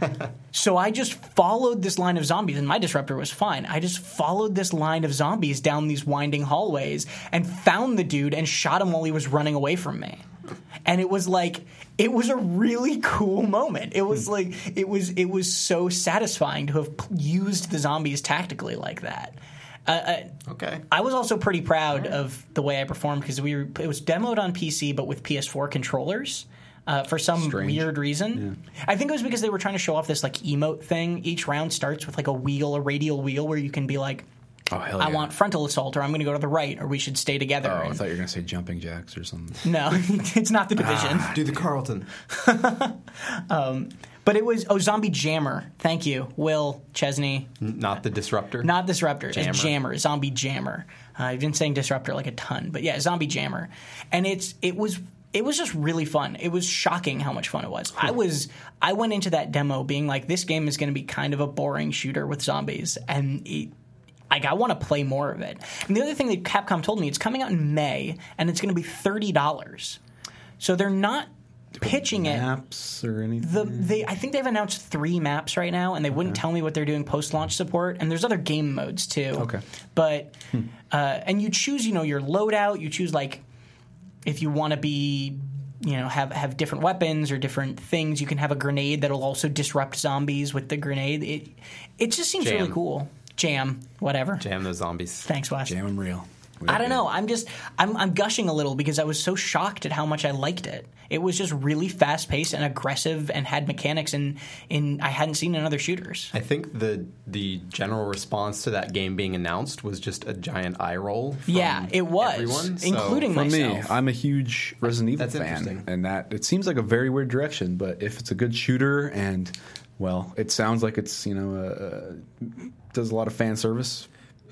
So I just followed this line of zombies, and my disruptor was fine. I just followed this line of zombies down these winding hallways and found the dude and shot him while he was running away from me. And it was like, it was a really cool moment. It was like, it was it was so satisfying to have used the zombies tactically like that. Uh,
Okay.
I was also pretty proud of the way I performed because we were, it was demoed on P C but with P S four controllers. Uh, for some
Strange.
weird reason. Yeah. I think it was because they were trying to show off this like emote thing. Each round starts with like a wheel, a radial wheel, where you can be like
Oh, hell
I
yeah.
want frontal assault, or I'm going to go to the right, or we should stay together.
Oh, I
And-
thought you were going to say jumping jacks or something.
no, it's not the Division.
Do the Carlton.
But it was, oh, Zombie Jammer. Thank you, Will Chesney.
Not the Disruptor.
Not Disruptor.
Jammer.
It's Jammer. Zombie Jammer. Uh, I've been saying Disruptor like a ton, but yeah, Zombie Jammer. And it's it was it was just really fun. It was shocking how much fun it was. I was I went into that demo being like, this game is going to be kind of a boring shooter with zombies, and it, like I want to play more of it. And the other thing that Capcom told me, it's coming out in May, and it's going to be thirty dollars. So they're not pitching it.
Maps or anything?
The they I think they've announced three maps right now, and they wouldn't tell me what they're doing post-launch support. And there's other game modes too.
Okay.
But uh, and you choose, you know, your loadout. You choose like if you want to be, you know, have have different weapons or different things. You can have a grenade that'll also disrupt zombies with the grenade. It it just seems
Jam.
really cool. Jam, whatever.
Jam those zombies.
Thanks, Wes.
Jam 'em real.
I don't know. I'm just I'm I'm gushing a little because I was so shocked at how much I liked it. It was just really fast paced and aggressive and had mechanics in in I hadn't seen in other shooters.
I think the the general response to that game being announced was just a giant eye roll. From
Yeah, it was,
everyone, so-
including
For me,
myself.
I'm a huge Resident Evil
That's
fan,
interesting.
and that it seems like a very weird direction. But if it's a good shooter, and well, it sounds like it's you know uh, does a lot of fan service.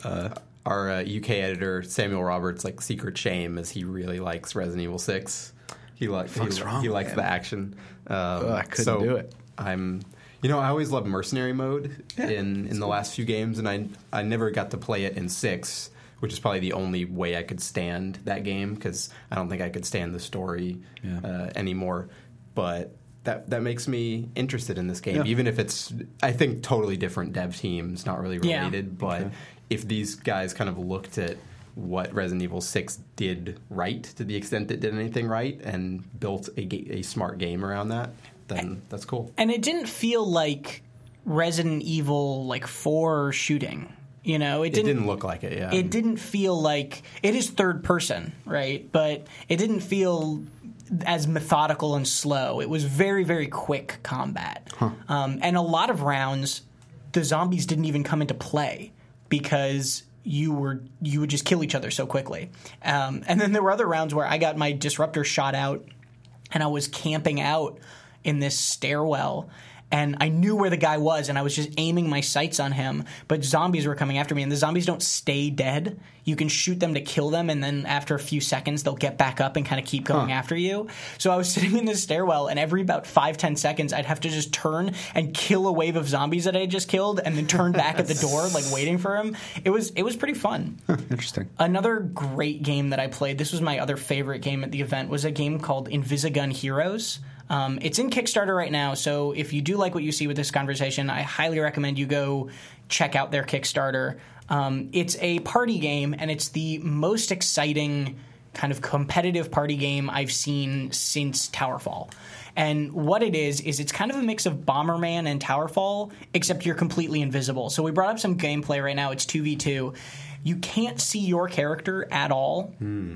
Our uh, U K editor Samuel Roberts, like secret shame, is he really likes Resident Evil Six. He likes he,
Fuck's wrong,
he likes
man?
the action. Um,
Ugh, I couldn't
so
do it.
I'm, you know, I always loved mercenary mode in in the last few games, and I I never got to play it in Six, which is probably the only way I could stand that game because I don't think I could stand the story
Yeah.
uh, anymore. But that that makes me interested in this game,
Yeah.
even if it's I think totally different dev teams, not really
Yeah.
related. But
Okay.
if these guys kind of looked at what Resident Evil Six did right, to the extent it did anything right, and built a, ga- a smart game around that, then that's cool.
And it didn't feel like Resident Evil like four shooting. You know, it
It
didn't
didn't look like it. Yeah,
it didn't feel like it is third person, right? But it didn't feel as methodical and slow. It was very, very quick combat. Um, and a lot of rounds, the zombies didn't even come into play because you were you would just kill each other so quickly. Um, and then there were other rounds where I got my disruptor shot out and I was camping out in this stairwell. And I knew where the guy was, and I was just aiming my sights on him. But zombies were coming after me, and the zombies don't stay dead. You can shoot them to kill them, and then after a few seconds, they'll get back up and kind of keep going
Huh.
after you. So I was sitting in this stairwell, and every about five, ten seconds, I'd have to just turn and kill a wave of zombies that I had just killed, and then turn back at the door, like waiting for him. It was it was pretty fun.
Huh, interesting.
Another great game that I played, this was my other favorite game at the event, was a game called Invisigun Heroes. Um, it's in Kickstarter right now, so if you do like what you see with this conversation, I highly recommend you go check out their Kickstarter. Um, it's a party game, and it's the most exciting kind of competitive party game I've seen since Towerfall. And what it is, is it's kind of a mix of Bomberman and Towerfall, except you're completely invisible. So we brought up some gameplay right now. It's two v two. You can't see your character at all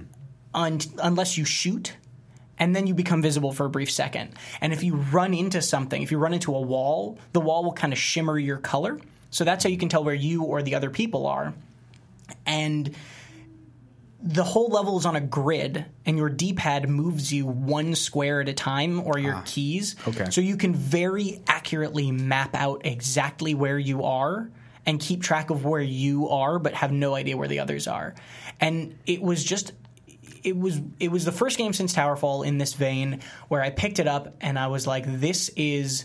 un- unless you shoot, and then you become visible for a brief second. And if you run into something, if you run into a wall, the wall will kind of shimmer your color. So that's how you can tell where you or the other people are. And the whole level is on a grid, and your D-pad moves you one square at a time, or your keys.
okay.
So you can very accurately map out exactly where you are and keep track of where you are, but have no idea where the others are. And it was just... It was it was the first game since Towerfall in this vein where I picked it up and I was like, this is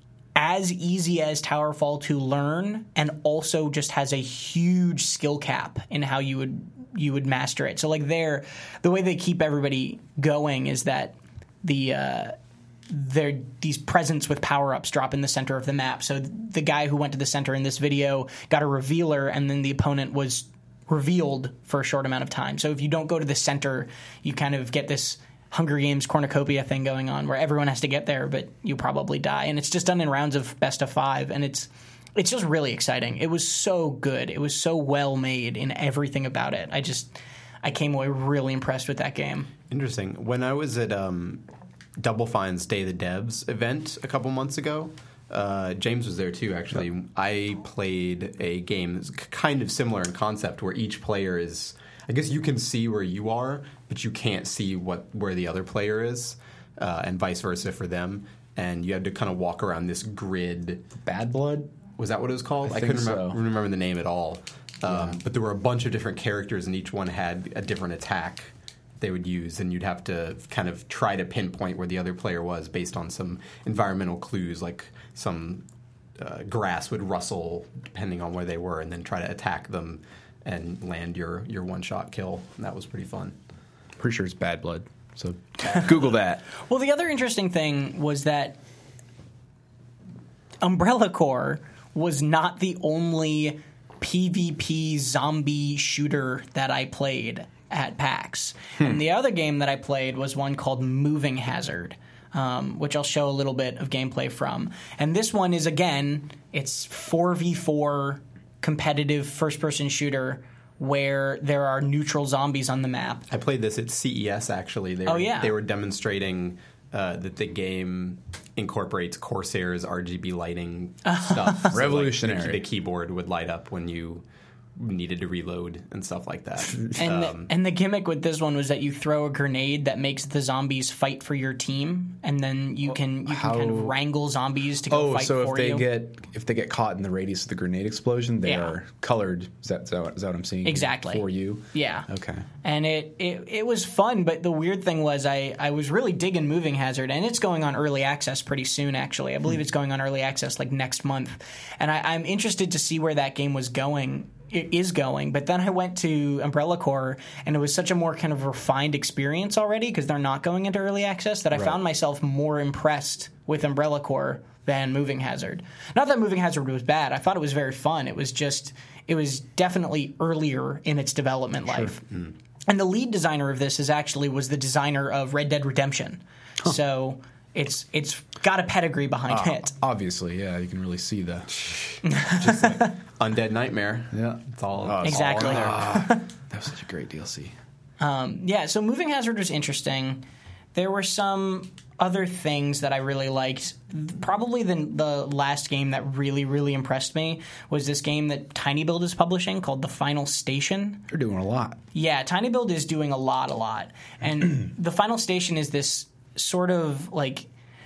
as easy as Towerfall to learn, and also just has a huge skill cap in how you would you would master it. So like there, the way they keep everybody going is that the uh, there these presents with power-ups drop in the center of the map. So the guy who went to the center in this video got a revealer, and then the opponent was revealed for a short amount of time. So if you don't go to the center, you kind of get this Hunger Games cornucopia thing going on where everyone has to get there, but you probably die. And it's just done in rounds of best of five, and it's it's just really exciting. It was so good. It was so well made in everything about it. I just I came away really impressed with that game.
Interesting. When I was at um, Double Fine's Day of the Devs event a couple months ago, Uh, James was there too, actually. Yep. I played a game that's kind of similar in concept, where each player is, I guess you can see where you are, but you can't see what where the other player is, uh, and vice versa for them. And you had to kind of walk around this grid.
Bad Blood?
Was that what it was called?
I,
I
think
couldn't remember,
so.
remember the name at all. Um,
Yeah.
But there were a bunch of different characters, and each one had a different attack they would use, and you'd have to kind of try to pinpoint where the other player was based on some environmental clues, like some uh, grass would rustle depending on where they were, and then try to attack them and land your, your one-shot kill. And that was pretty fun.
Pretty sure it's Bad Blood. So Google that.
Well, the other interesting thing was that Umbrella Corps was not the only PvP zombie shooter that I played at PAX. Hmm. And the other game that I played was one called Moving Hazard, um, which I'll show a little bit of gameplay from. And this one is, again, it's four v four competitive first-person shooter where there are neutral zombies on the map.
I played this at C E S, actually. They
oh,
were,
yeah.
They were demonstrating uh, that the game incorporates Corsair's R G B lighting stuff. So,
revolutionary.
Like, the, the keyboard would light up when you needed to reload and stuff like that.
And,
um,
the, and the gimmick with this one was that you throw a grenade that makes the zombies fight for your team, and then you can you
How-
can kind of wrangle zombies to go
Oh,
fight
so
for
if they
you.
get if they get caught in the radius of the grenade explosion, they
Yeah.
are colored. Is that, is that what- is that what I'm seeing?
Exactly.
For you?
Yeah.
Okay.
And it, it, it was fun, but the weird thing was I, I was really digging Moving Hazard, and it's going on early access pretty soon, actually. I believe
Hmm.
it's going on early access like next month. And I, I'm interested to see where that game was going. It is going, but then I went to Umbrella Corps, and it was such a more kind of refined experience already because they're not going into early access that I
Right.
found myself more impressed with Umbrella Corps than Moving Hazard. Not that Moving Hazard was bad. I thought it was very fun. It was just, it was definitely earlier in its development life.
Mm.
And the lead designer of this is actually was the designer of Red Dead Redemption. Huh. So it's it's got a pedigree behind
Uh,
it.
Obviously, yeah, you can really see the
just like Undead Nightmare.
yeah.
It's all,
Oh,
it's
Exactly.
all in there.
Ah, that was such a great D L C.
Um, yeah, so Moving Hazard was interesting. There were some other things that I really liked. Probably the, the last game that really, really impressed me was this game that TinyBuild is publishing called The Final Station.
They're doing a lot.
Yeah, TinyBuild is doing a lot, a lot. And The Final Station is this sort of like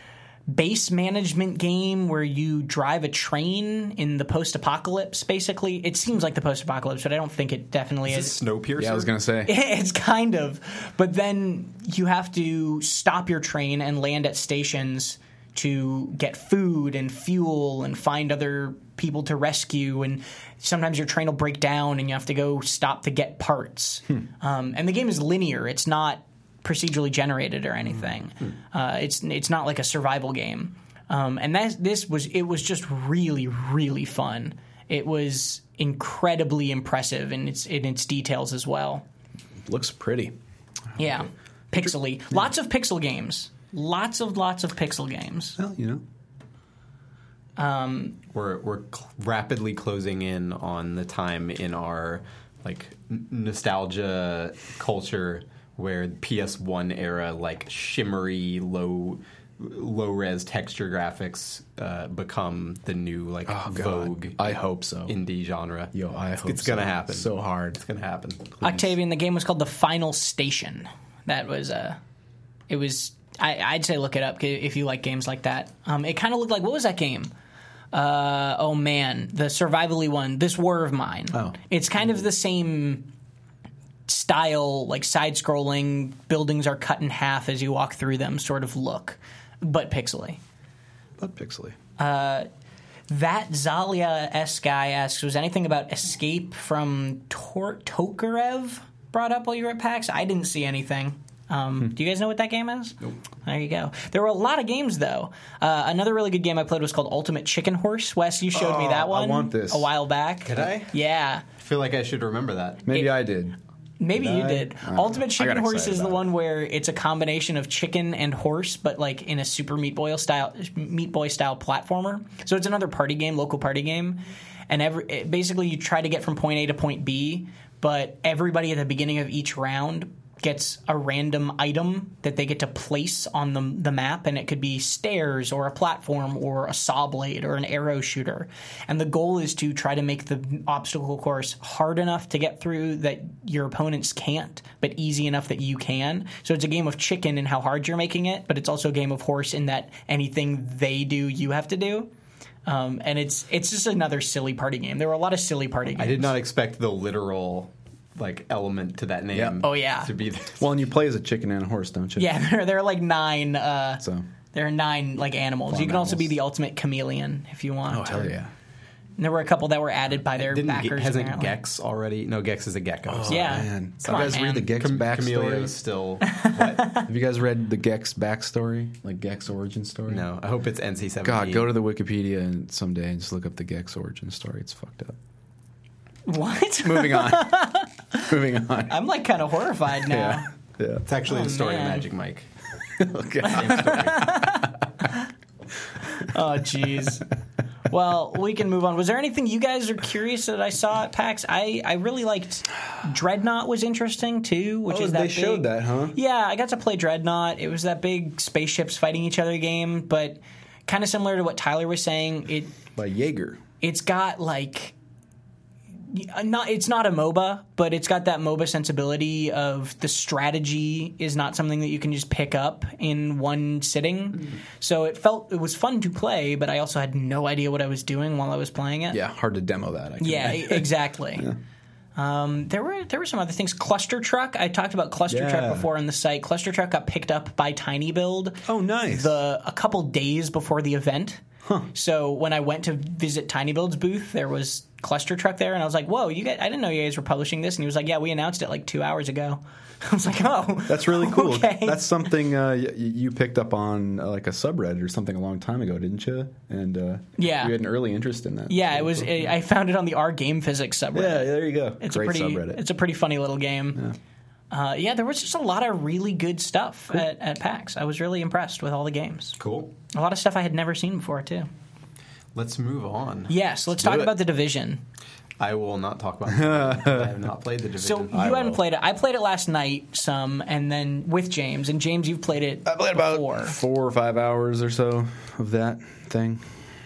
base management game where you drive a train in the post-apocalypse, basically. It seems like the post-apocalypse, but I don't think it definitely
Is
is.
this Snowpiercer?
Yeah, I was gonna say.
It's kind of. But then you have to stop your train and land at stations to get food and fuel and find other people to rescue. And sometimes your train will break down and you have to go stop to get parts.
Hmm.
Um, and the game is linear. It's not procedurally generated or anything.
Hmm.
Uh, it's it's not like a survival game. Um, and that this was it was just really, really fun. It was incredibly impressive in its in its details as well.
Looks pretty.
Yeah, pixely. Lots of pixel games. Lots of lots of pixel games.
Well, you know.
Um,
We're we're cl- rapidly closing in on the time in our like n- nostalgia culture where the P S one era, like shimmery low low res texture graphics uh, become the new like
Oh, God.
vogue
I hope so.
indie genre.
Yo, I
it's,
hope
it's gonna
so.
happen.
So hard.
It's gonna happen.
Octavian, the game was called The Final Station. That was uh, it was. I, I'd say look it up if you like games like that. Um, it kind of looked like, what was that game? Uh, oh man, the survivally one, This War of Mine.
Oh.
It's kind of the same style, like side-scrolling, buildings are cut in half as you walk through them sort of look, but pixely.
But pixely.
That Zalia-esque guy asks, was anything about Escape from Tor- Tokarev brought up while you were at PAX? I didn't see anything. Um, do you guys know what that game is?
Nope.
There you go. There were a lot of games, though. Uh, another really good game I played was called Ultimate Chicken Horse. Wes, you showed me
Oh,
that
I
one
want this.
a while back.
Did I?
Yeah.
I feel like I should remember that.
Maybe
It-
I did.
Maybe
Did
you
I?
did.
I don't
Ultimate
know. I
Chicken
got
Horse
excited
is the
about
one where it's a combination of chicken and horse, but like in a Super Meat Boy style, Meat Boy style platformer. So it's another party game, local party game, and every it, basically you try to get from point A to point B, but everybody at the beginning of each round gets a random item that they get to place on the, the map, and it could be stairs or a platform or a saw blade or an arrow shooter. And the goal is to try to make the obstacle course hard enough to get through that your opponents can't, but easy enough that you can. So it's a game of chicken in how hard you're making it, but it's also a game of horse in that anything they do, you have to do. Um, and it's it's just another silly party game. There were a lot of silly party games.
I did not expect the literal like element to that name.
Yep.
Oh, yeah.
To be this.
Well, and you play as a chicken and a horse, don't you?
Yeah, there, there are like nine. Uh,
So
there are nine like animals.
Farm
You can also be
animals.
the ultimate chameleon if you want.
oh hell yeah.
And there were a couple that were added by their
Didn't
backers.
Ge- hasn't
apparently.
Gex already? No, Gex is a gecko. so-
Yeah.
Man,
Come
you
on,
guys
man.
read the Gex
Cam-
backstory?
Camellia's still. What?
Have you guys read the Gex backstory, like Gex origin story?
No, I hope it's N C seventeen.
God, go to the Wikipedia and someday and just look up the Gex origin story. It's fucked up.
What?
Moving on. Moving on.
I'm like kind of horrified now.
Yeah. Yeah.
It's actually
Oh,
the story
man.
of Magic Mike.
Okay.
Same story.
Oh, jeez. Well, we can move on. Was there anything you guys are curious that I saw at PAX? I, I really liked Dreadnought was interesting too, which
Oh,
is that
they
big,
showed that, huh?
Yeah, I got to play Dreadnought. It was that big spaceships fighting each other game, but kind of similar to what Tyler was saying. It
By Jaeger.
it's got like not it's not a MOBA, but it's got that MOBA sensibility of the strategy is not something that you can just pick up in one sitting. Mm. So it felt it was fun to play, but I also had no idea what I was doing while I was playing it.
Yeah, hard to demo that. I can
Yeah,
imagine.
exactly. yeah. Um, there were there were some other things. Cluster Truck. I talked about Cluster
Yeah.
Truck before on the site. Cluster Truck got picked up by Tiny Build.
Oh, nice.
The a couple days before the event.
Huh.
So when I went to visit Tiny Build's booth, there was Cluster Truck there, and I was like, "Whoa, you guys! I didn't know you guys were publishing this." And he was like, "Yeah, we announced it like two hours ago." I was like, "Oh,
That's really cool.
Okay.
That's something uh, y- you picked up on uh, like a subreddit or something a long time ago, didn't you? And uh,
Yeah.
you had an early interest in that.
Yeah, it was. It, I found it on the R Game Physics subreddit.
Yeah, there you go.
It's
Great
a pretty.
subreddit.
It's a pretty funny little game. Yeah. Uh, yeah, there was just a lot of really good stuff cool. at, at PAX. I was really impressed with all the games.
Cool.
A lot of stuff I had never seen before too.
Let's move on.
Yes, let's
Do
talk
it.
about The Division.
I will not talk about it. I have not played the Division.
So you
I
hadn't
will.
played it. I played it last night some, and then with James. And James, you've played it.
I played about
before.
four or five hours or so of that thing.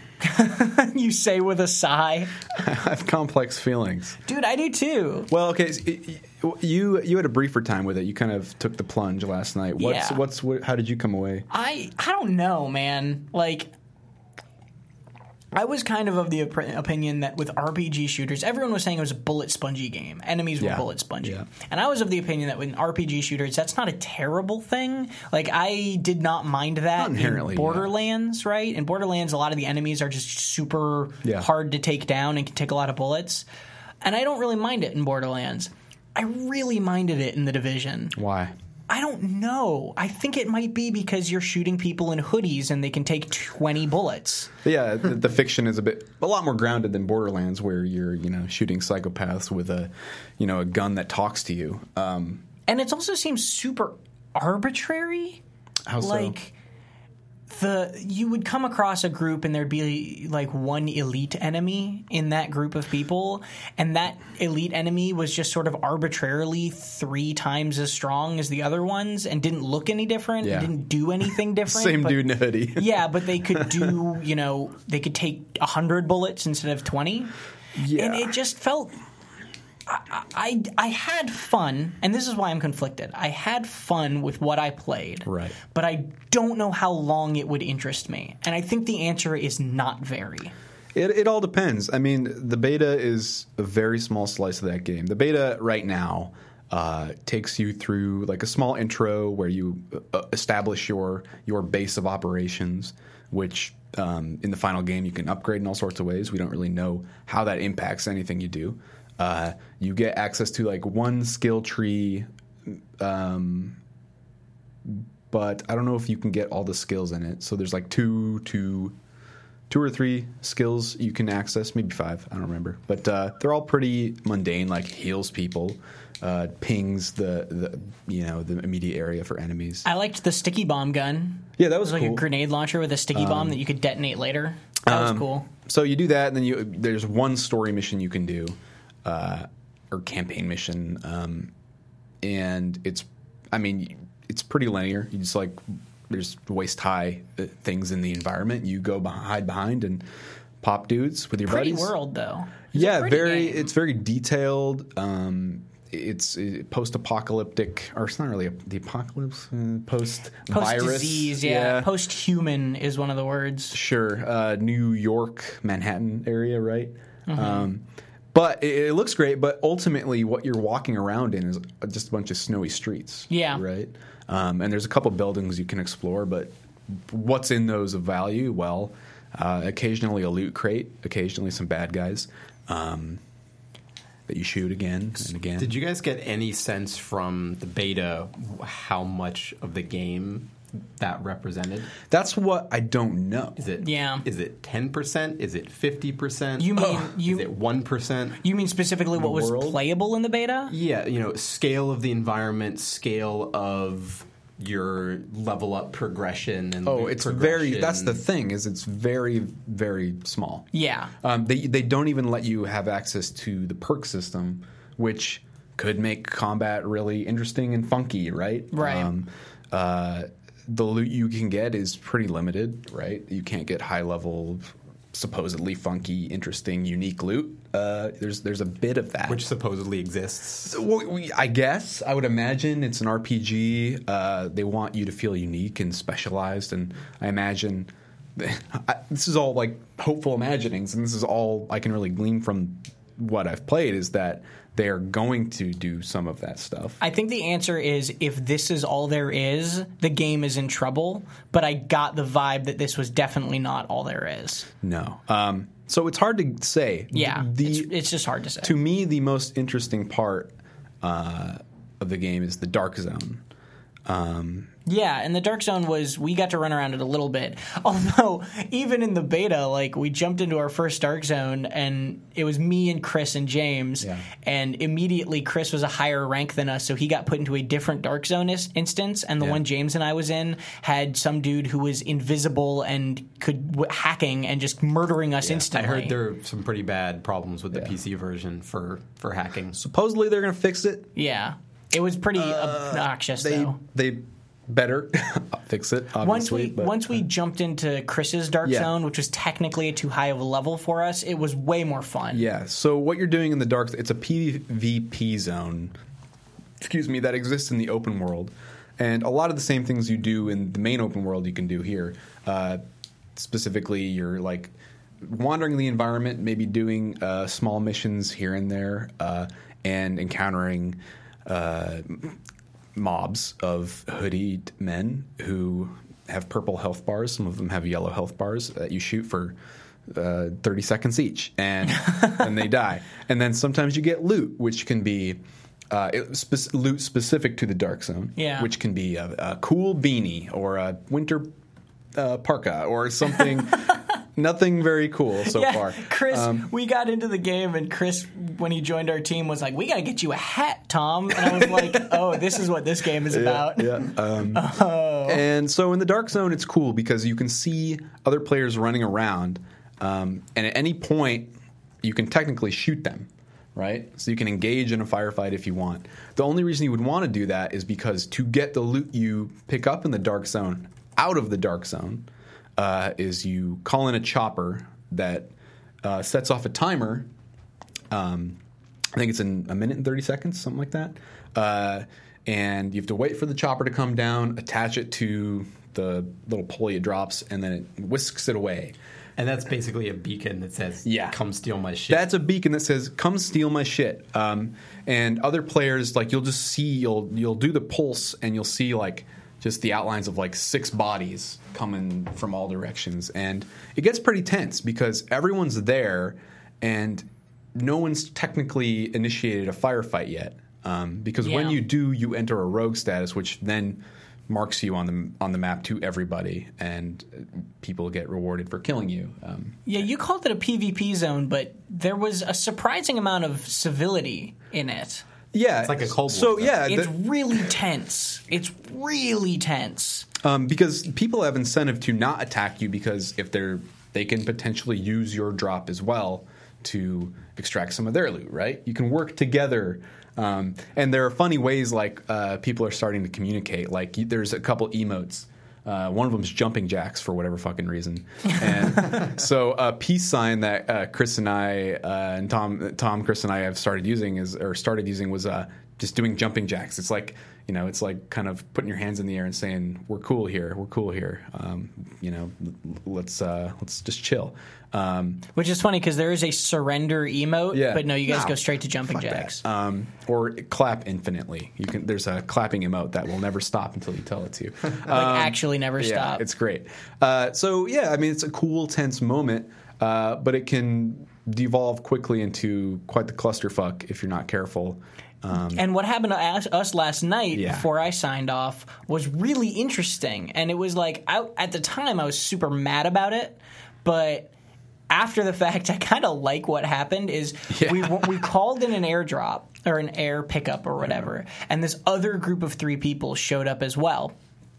You say with a sigh,
I have complex feelings.
dude. I do too.
Well, okay, so y- y- you you had a briefer time with it. You kind of took the plunge last night. What's
Yeah.
what's what, how did you come away?
I I don't know, man. Like, I was kind of of the op- opinion that with R P G shooters, everyone was saying it was a bullet spongy game. Enemies were
Yeah.
bullet spongy.
Yeah.
And I was of the opinion that with R P G shooters, that's not a terrible thing. Like, I did not mind that
Not inherently,
in
yeah.
Borderlands, right? In Borderlands, a lot of the enemies are just super
Yeah.
hard to take down and can take a lot of bullets. And I don't really mind it in Borderlands. I really minded it in The Division.
Why?
I don't know. I think it might be because you're shooting people in hoodies and they can take twenty bullets.
But yeah, the, the fiction is a bit a lot more grounded than Borderlands, where you're you know shooting psychopaths with a you know a gun that talks to you. Um,
And it also seems super arbitrary.
how so?
Like the you would come across a group and there'd be like one elite enemy in that group of people, and that elite enemy was just sort of arbitrarily three times as strong as the other ones and didn't look any different
Yeah.
and didn't do anything different.
Same
but-
dude in a hoodie.
Yeah, but they could do, you know, they could take one hundred bullets instead of twenty.
Yeah.
And it just felt. I, I, I had fun, and this is why I'm conflicted. I had fun with what I played.
Right.
But I don't know how long it would interest me. And I think the answer is not very.
It, it all depends. I mean, the beta is a very small slice of that game. The beta right now uh, takes you through like a small intro where you uh, establish your your base of operations, which um, in the final game you can upgrade in all sorts of ways. We don't really know how that impacts anything you do. Uh, you get access to like one skill tree, um, but I don't know if you can get all the skills in it. So there's like two to two or three skills you can access, maybe five. I don't remember, but uh, they're all pretty mundane. Like heals people, uh, pings the, the you know the immediate area for enemies.
I liked the sticky bomb gun.
Yeah, that
It
was
was like
cool.
a grenade launcher with a sticky bomb that you could detonate later. That was cool.
So you do that, and then you there's one story mission you can do, uh, or campaign mission, um, and it's I mean, it's pretty linear. You just like there's waist high things in the environment. You go behind, hide behind and pop dudes with your
Pretty
buddies.
world, though. It's a
Yeah,
pretty
very.
game.
It's very detailed. Um, it's uh, post-apocalyptic, or it's not really a, the apocalypse. Uh, post-virus,
Post-disease, yeah. Post-human is one of the words.
Sure, uh, New York, Manhattan area, right?
Mm-hmm.
Um, but it, it looks great. But ultimately, what you're walking around in is just a bunch of snowy streets.
Yeah.
Right. Um, and there's a couple buildings you can explore, but what's in those of value? Well, uh, occasionally a loot crate, occasionally some bad guys um, that you shoot again and again.
Did you guys get any sense from the beta how much of the game that represented?
That's what I don't know.
Is it?
Yeah.
Is it ten percent? Is it fifty percent?
You mean you?
Is it one percent?
You mean specifically what was
world?
playable in the beta?
Yeah, you know, scale of the environment, scale of your level up progression, and
Oh,
loot
it's very.
progression.
That's the thing. Is it's very very small.
Yeah.
Um, they they don't even let you have access to the perk system, which could make combat really interesting and funky, right?
Right.
Um, uh, the loot you can get is pretty limited, right? You can't get high level, supposedly funky, interesting, unique loot. Uh, there's there's a bit of that,
which supposedly exists.
Well, we, I guess I would imagine it's an R P G. Uh, they want you to feel unique and specialized, and I imagine I, this is all like hopeful imaginings, and this is all I can really glean from what I've played is that they're going to do some of that stuff.
I think the answer is if this is all there is, the game is in trouble. But I got the vibe that this was definitely not all there is.
No, um, so it's hard to say.
Yeah,
the,
it's, it's just hard to say.
To me, the most interesting part uh, of the game is the dark zone. Um,
Yeah, and the Dark Zone was, we got to run around it a little bit. Although, even in the beta, like, we jumped into our first Dark Zone, and it was me and Chris and James,
Yeah.
and immediately Chris was a higher rank than us, so he got put into a different Dark Zone is- instance, and the
Yeah.
one James and I was in had some dude who was invisible and could w- hacking and just murdering us
I
instantly.
heard there are some pretty bad problems with the P C version for, for hacking.
supposedly they're going to fix it.
Yeah. It was pretty obnoxious,
They
though.
they better fix it. Obviously,
Once we
but,
once we jumped into Chris's Dark
Yeah.
Zone, which was technically too high of a level for us, it was way more fun.
yeah. So what you're doing in the dark, it's a PvP zone. Excuse me, that exists in the open world, and a lot of the same things you do in the main open world you can do here. Uh, specifically, you're like wandering the environment, maybe doing uh, small missions here and there, uh, and encountering uh, mobs of hoodied men who have purple health bars. Some of them have yellow health bars that you shoot for uh, thirty seconds each, and and they die. And then sometimes you get loot, which can be uh, it, spe- loot specific to the dark zone,
Yeah.
which can be a, a cool beanie or a winter uh, parka or something. Nothing very cool so
yeah,
far.
Chris,
Um,
we got into the game, and Chris, when he joined our team, was like, "We got to get you a hat, Tom." And I was like, "Oh, this is what this game is about."
Yeah. Um, And so in the dark zone, it's cool because you can see other players running around, um, and at any point, you can technically shoot them, right? So you can engage in a firefight if you want. The only reason you would want to do that is because to get the loot you pick up in the dark zone out of the dark zone uh, is you call in a chopper that uh, sets off a timer. Um, I think it's in a minute and thirty seconds, something like that. Uh, and you have to wait for the chopper to come down, attach it to the little pulley it drops, and then it whisks it away.
And that's basically a beacon that says,
Yeah.
come steal my shit.
That's a beacon that says, "Come steal my shit." Um, and other players, like you'll just see, you'll you'll do the pulse, and you'll see like just the outlines of like six bodies coming from all directions, and it gets pretty tense because everyone's there, and no one's technically initiated a firefight yet. Um, because when
Yeah.
you do, you enter a rogue status, which then marks you on the on the map to everybody, and people get rewarded for killing you. Um,
Yeah, you called it a PvP zone, but there was a surprising amount of civility in it.
yeah,
It's like a Cold War
So
thing.
yeah,
It's
the-
really tense. It's really tense.
Um, because people have incentive to not attack you because if they're they can potentially use your drop as well to extract some of their loot, right? You can work together Um, and there are funny ways like uh, people are starting to communicate. Like there's a couple emotes. Uh, one of them is jumping jacks for whatever fucking reason. And so a peace sign that uh, Chris and I uh, and Tom, Tom, Chris and I have started using is or started using was uh, just doing jumping jacks. It's like you know, it's like kind of putting your hands in the air and saying, "We're cool here. We're cool here. Um, you know, let's uh, let's just chill." Um,
Which is funny because there is a surrender emote,
Yeah.
but no, you guys
No,
go straight to jumping
fuck
jacks.
that. Um, or clap infinitely. You can. There's a clapping emote that will never stop until you tell it to.
Like
Um,
actually never
yeah,
stop.
it's great. Uh, so yeah, I mean, it's a cool, tense moment, uh, but it can devolve quickly into quite the clusterfuck if you're not careful. Um,
And what happened to us, us last night
Yeah.
before I signed off was really interesting. And it was like, I, at the time, I was super mad about it. But after the fact, I kind of like what happened is
Yeah.
we we called in an airdrop or an air pickup or whatever. And this other group of three people showed up as well.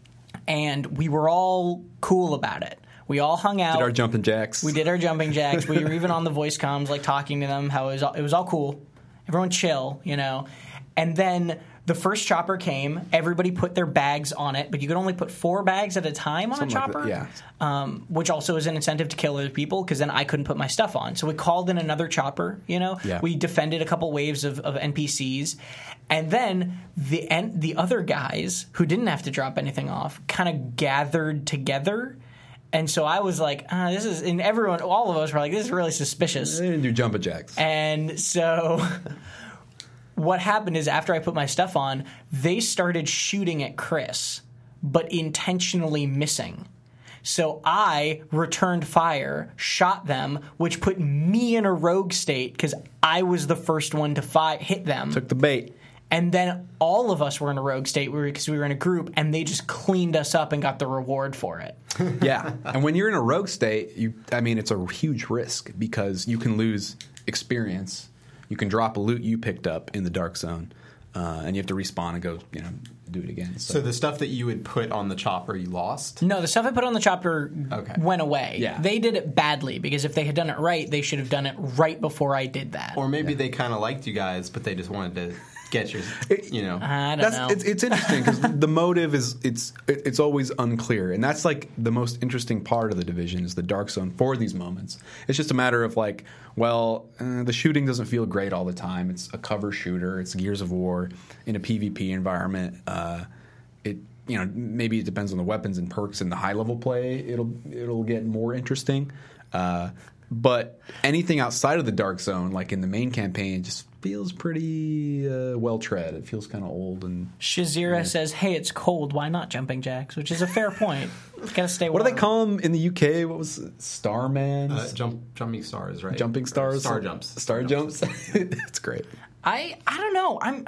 And we were all cool about it. We all hung out.
did our jumping jacks.
We did our jumping jacks. We were even on the voice comms, like talking to them. How it was all, it was all cool. Everyone chill, you know. And then the first chopper came. Everybody put their bags on it, but you could only put four bags at a time on
Something
a
like
chopper.
that, yeah.
Um, which also is an incentive to kill other people because then I couldn't put my stuff on. So we called in another chopper. You know,
Yeah.
we defended a couple waves of, of N P Cs, and then the and the other guys who didn't have to drop anything off kind of gathered together. And so I was like, ah, this is, and everyone, all of us were like, this is really suspicious.
They didn't do jumping jacks.
And so what happened is after I put my stuff on, they started shooting at Chris, but intentionally missing. So I returned fire, shot them, which put me in a rogue state because I was the first one to fi- hit them.
Took the bait.
And then all of us were in a rogue state because we were in a group, and they just cleaned us up and got the reward for it.
Yeah, and when you're in a rogue state, you I mean, it's a huge risk because you can lose experience. You can drop a loot you picked up in the dark zone, uh, and you have to respawn and go, you know, do it again. So,
So the stuff that you would put on the chopper, you lost?
No, the stuff I put on the chopper
Okay.
went away.
Yeah.
They did it badly because if they had done it right, they should have done it right before I did that.
Or maybe they kind of liked you guys, but they just wanted to get your, you know.
I don't
that's
know.
it's, it's interesting because the motive is it's it- it's always unclear, and that's like the most interesting part of the Division is the dark zone for these moments. It's just a matter of like, well, uh, the shooting doesn't feel great all the time. It's a cover shooter. It's Gears of War in a PvP environment. Uh, it you know maybe it depends on the weapons and perks and the high level play. It'll it'll get more interesting. Uh, but anything outside of the dark zone, like in the main campaign, just feels pretty uh, well tread. It feels kind of old and.
Shazira says, hey, it's cold. Why not jumping jacks? Which is a fair point. Got to stay warm.
What do they call them in the U K? What was it? Starman?
Uh, jump, jumping stars, right?
Jumping stars?
Star jumps.
Star jumps? It's great.
I I don't know. I'm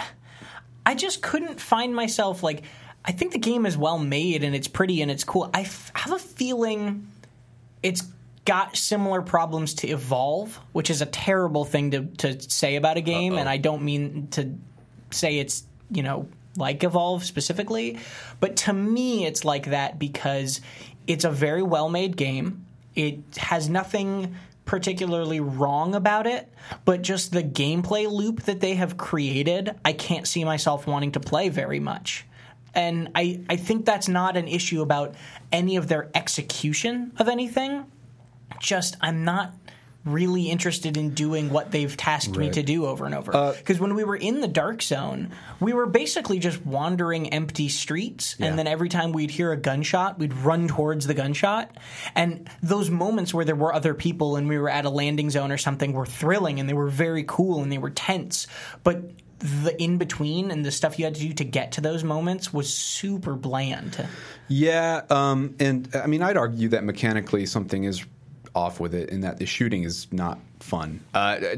I just couldn't find myself like I think the game is well made and it's pretty and it's cool. I f- have a feeling it's got similar problems to Evolve, which is a terrible thing to to say about a game.
Uh-oh.
And I don't mean to say it's, you know, like Evolve specifically, but to me it's like that because it's a very well made game. It has nothing particularly wrong about it, but just the gameplay loop that they have created, I can't see myself wanting to play very much. And I, I think that's not an issue about any of their execution of anything. Just I'm not really interested in doing what they've tasked me
Right.
to do over and over. Because when we were in the dark zone, we were basically just wandering empty streets,
Yeah.
and then every time we'd hear a gunshot, we'd run towards the gunshot. And those moments where there were other people and we were at a landing zone or something were thrilling, and they were very cool, and they were tense. But the in-between and the stuff you had to do to get to those moments was super bland.
Yeah, um, and I mean, I'd argue that mechanically something is off with it in that the shooting is not fun. Uh, I,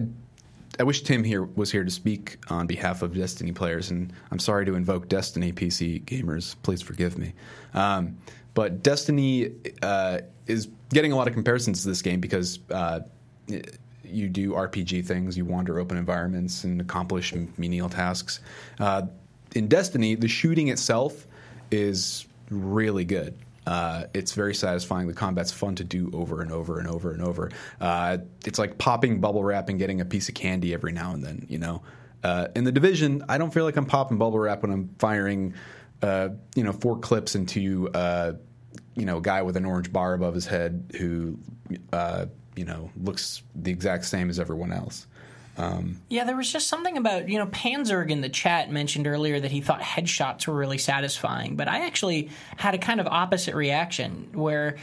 I wish Tim here was here to speak on behalf of Destiny players, and I'm sorry to invoke Destiny P C gamers. Please forgive me. Um, but Destiny uh, is getting a lot of comparisons to this game because uh, you do R P G things, you wander open environments and accomplish menial tasks. Uh, in Destiny, the shooting itself is really good. Uh, it's very satisfying. The combat's fun to do over and over and over and over. Uh, it's like popping bubble wrap and getting a piece of candy every now and then, you know. Uh, in the Division, I don't feel like I'm popping bubble wrap when I'm firing, uh, you know, four clips into, uh, you know, a guy with an orange bar above his head who, uh, you know, looks the exact same as everyone else. Um,
yeah, there was just something about, you know, Panzerg in the chat mentioned earlier that he thought headshots were really satisfying, but I actually had a kind of opposite reaction where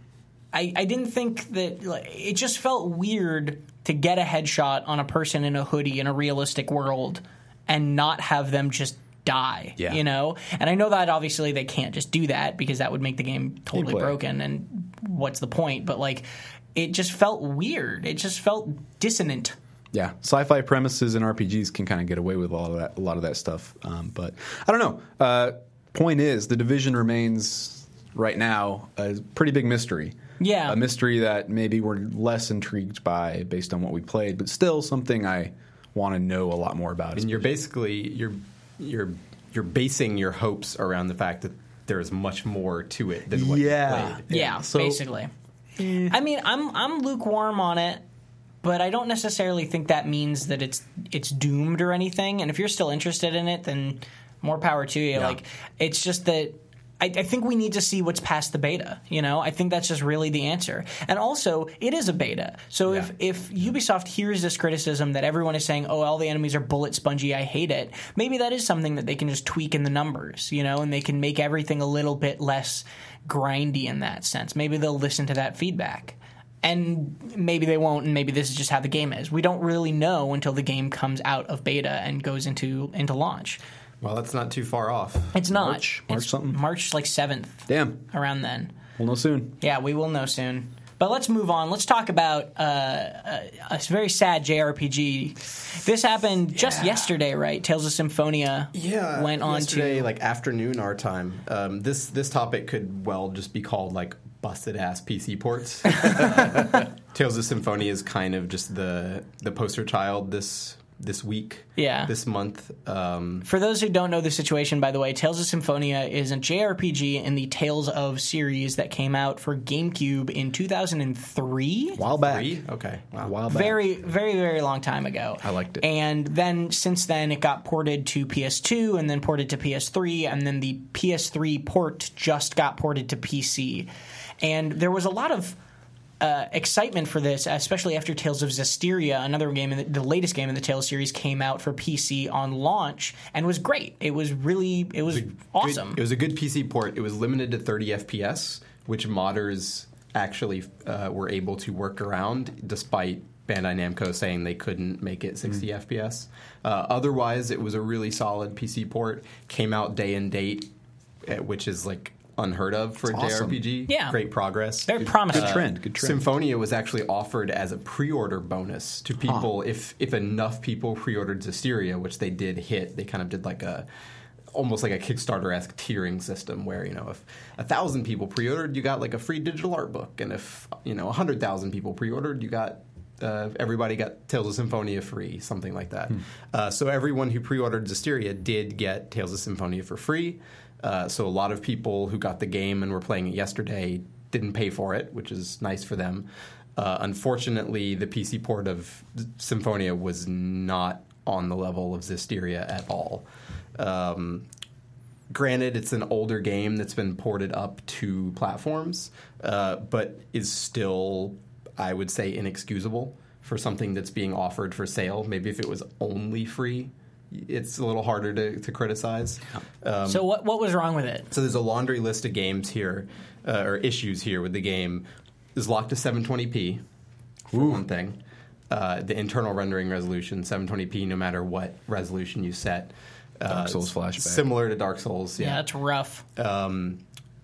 I, I didn't think that, like, it just felt weird to get a headshot on a person in a hoodie in a realistic world and not have them just die,
yeah.
you know? And I know that obviously they can't just do that because that would make the game totally broken, and what's the point? But, like, it just felt weird. It just felt dissonant.
Yeah, sci-fi premises and R P Gs can kind of get away with a lot of that, a lot of that stuff. Um, but I don't know. Uh, point is, the Division remains right now a pretty big mystery.
Yeah,
a mystery that maybe we're less intrigued by based on what we played, but still something I want to know a lot more about.
And you're basically you're you're you're basing your hopes around the fact that there's much more to it than what
yeah.
you played.
Yeah,
so,
basically. Eh. I mean, I'm I'm lukewarm on it. But I don't necessarily think that means that it's it's doomed or anything. And if you're still interested in it, then more power to you.
Yeah.
Like, it's just that I, I think we need to see what's past the beta. You know, I think that's just really the answer. And also, it is a beta. So
yeah.
if if Ubisoft hears this criticism that everyone is saying, "Oh, all the enemies are bullet spongy, I hate it," maybe that is something that they can just tweak in the numbers. You know, and they can make everything a little bit less grindy in that sense. Maybe they'll listen to that feedback. And maybe they won't, and maybe this is just how the game is. We don't really know until the game comes out of beta and goes into into launch.
Well, that's not too far off.
It's not.
March, March
it's
something?
March like seventh.
Damn.
Around then.
We'll know soon.
Yeah, we will know soon. But let's move on. Let's talk about uh, a, a very sad J R P G. This happened just yeah. yesterday, right? Tales of Symphonia
yeah,
went on
yesterday,
to...
like afternoon our time. Um, this this topic could well just be called like busted ass P C ports. Tales of Symphonia is kind of just the the poster child this this week,
yeah.
this month. Um,
For those who don't know the situation, by the way, Tales of Symphonia is a J R P G in the Tales of series that came out for GameCube in two thousand three.
While back.
Three? Okay. Wow.
A while back.
Very, very, very long time ago.
I liked it.
And then, since then, it got ported to P S two, and then ported to P S three, and then the P S three port just got ported to P C. And there was a lot of uh, excitement for this, especially after Tales of Zestiria, another game, in the, the latest game in the Tales series, came out for P C on launch and was great. It was really, it was, it was awesome.
Good, it was a good P C port. It was limited to thirty F P S, which modders actually uh, were able to work around, despite Bandai Namco saying they couldn't make it sixty mm. F P S. Uh, otherwise, it was a really solid P C port. Came out day and date, which is like unheard of for
it's
a
awesome.
J R P G.
Yeah.
Great progress.
Very promising.
Good trend. Good trend.
Symphonia was actually offered as a pre-order bonus to people huh. if if enough people pre-ordered Zestiria, which they did hit. They kind of did like a almost like a Kickstarter-esque tiering system where, you know, if a thousand people pre-ordered, you got like a free digital art book, and if, you know, a hundred thousand people pre-ordered, you got uh, everybody got Tales of Symphonia free, something like that. Hmm. Uh, so everyone who pre-ordered Zestiria did get Tales of Symphonia for free. Uh, so a lot of people who got the game and were playing it yesterday didn't pay for it, which is nice for them. Uh, unfortunately, the P C port of Symphonia was not on the level of Zestiria at all. Um, granted, it's an older game that's been ported up to platforms, uh, but is still, I would say, inexcusable for something that's being offered for sale. Maybe if it was only free, it's a little harder to, to criticize. Um,
so what what was wrong with it?
So there's a laundry list of games here, uh, or issues here with the game. It's locked to seven twenty p, for Ooh. one thing. Uh, the internal rendering resolution, seven twenty p, no matter what resolution you set.
Dark
uh,
Souls flashback.
Similar to Dark Souls, yeah.
Yeah, that's rough.
Um,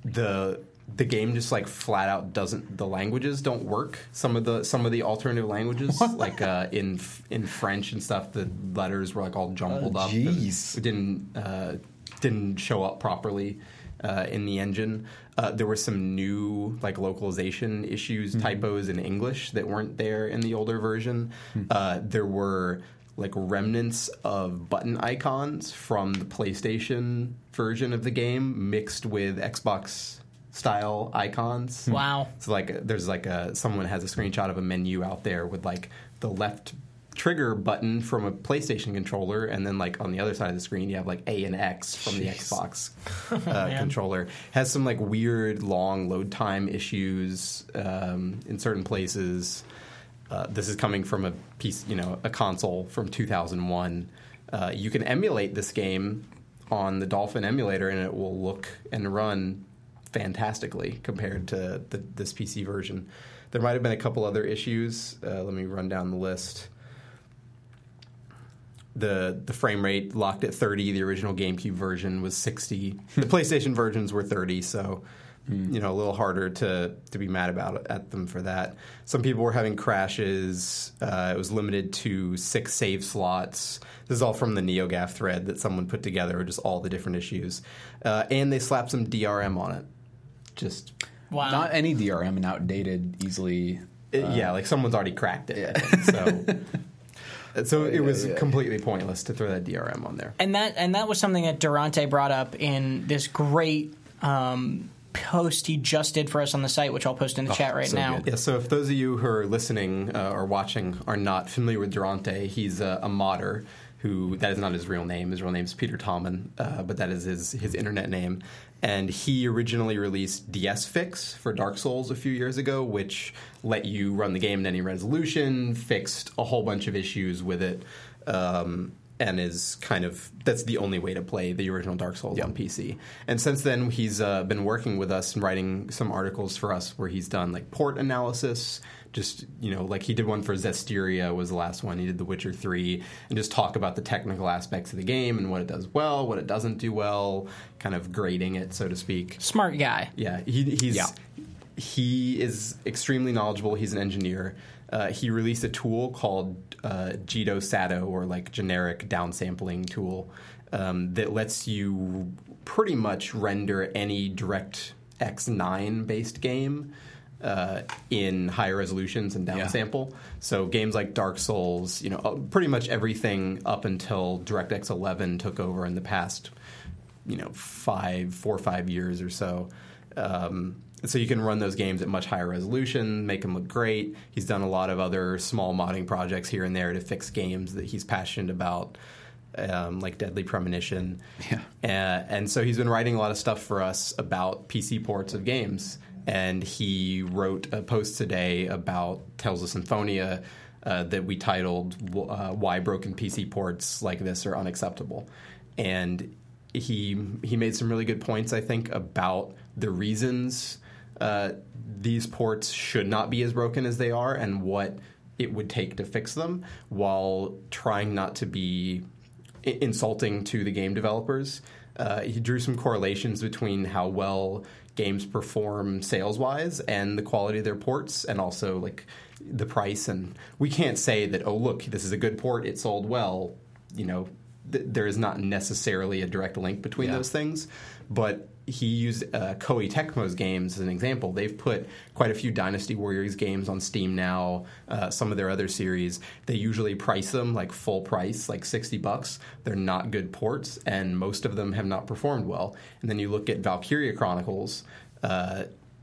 the the game just like flat out doesn't. The languages don't work. Some of the some of the alternative languages, like uh, in in French and stuff, the letters were like all jumbled
oh,
up.
Jeez,
it didn't uh, didn't show up properly uh, in the engine. Uh, there were some new like localization issues, mm-hmm. typos in English that weren't there in the older version. Mm-hmm. Uh, there were like remnants of button icons from the PlayStation version of the game mixed with Xbox style icons.
Wow.
So like there's like a someone has a screenshot of a menu out there with like the left trigger button from a PlayStation controller, and then like on the other side of the screen you have like A and X from Jeez. the Xbox uh, controller. Has some like weird long load time issues um, in certain places. Uh, this is coming from a piece, you know, a console from two thousand one. Uh, you can emulate this game on the Dolphin emulator, and it will look and run fantastically compared to the, this P C version. There might have been a couple other issues. Uh, let me run down the list. The the frame rate locked at thirty. The original GameCube version was sixty. The PlayStation versions were thirty, so mm. you know, a little harder to, to be mad about at them for that. Some people were having crashes. Uh, it was limited to six save slots. This is all from the NeoGAF thread that someone put together, just all the different issues. Uh, and they slapped some D R M on it. Just
wow. Not any D R M, and outdated easily.
It, uh, yeah, like someone's already cracked it. Yeah. So. So it was yeah, yeah. completely pointless to throw that D R M on there.
And that and that was something that Durante brought up in this great um, post he just did for us on the site, which I'll post in the oh, chat right
so
now.
Good. Yeah, so if those of you who are listening uh, or watching are not familiar with Durante, he's a, a modder who, that is not his real name. His real name is Peter Tommen, uh, but that is his, his internet name. And he originally released D S Fix for Dark Souls a few years ago, which let you run the game in any resolution, fixed a whole bunch of issues with it, um, and is kind of, that's the only way to play the original Dark Souls yep. on P C. And since then, he's uh, been working with us and writing some articles for us where he's done like port analysis, just, you know, like he did one for Zestiria was the last one. He did The Witcher three, and just talk about the technical aspects of the game and what it does well, what it doesn't do well, kind of grading it, so to speak.
Smart guy.
Yeah, he, he's yeah. he is extremely knowledgeable. He's an engineer. Uh, he released a tool called uh, Jido Sado, or like generic downsampling tool, um, that lets you pretty much render any DirectX nine based game Uh, in higher resolutions and downsample. Yeah. So games like Dark Souls, you know, uh, pretty much everything up until DirectX eleven took over in the past, you know, five, four or five years or so. Um, so you can run those games at much higher resolution, make them look great. He's done a lot of other small modding projects here and there to fix games that he's passionate about, um, like Deadly Premonition.
Yeah.
Uh, and so he's been writing a lot of stuff for us about P C ports of games. And he wrote a post today about Tales of Symphonia uh, that we titled uh, "Why Broken P C Ports Like This Are Unacceptable." And he he made some really good points, I think, about the reasons uh, these ports should not be as broken as they are and what it would take to fix them, while trying not to be I- insulting to the game developers. Uh, he drew some correlations between how well games perform sales-wise and the quality of their ports, and also like the price. And we can't say that, oh, look, this is a good port, it sold well. You know, th- there is not necessarily a direct link between yeah. those things. But he used uh, Koei Tecmo's games as an example. They've put quite a few Dynasty Warriors games on Steam now, uh, some of their other series. They usually price them like full price, like sixty bucks. They're not good ports, and most of them have not performed well. And then you look at Valkyria Chronicles, uh,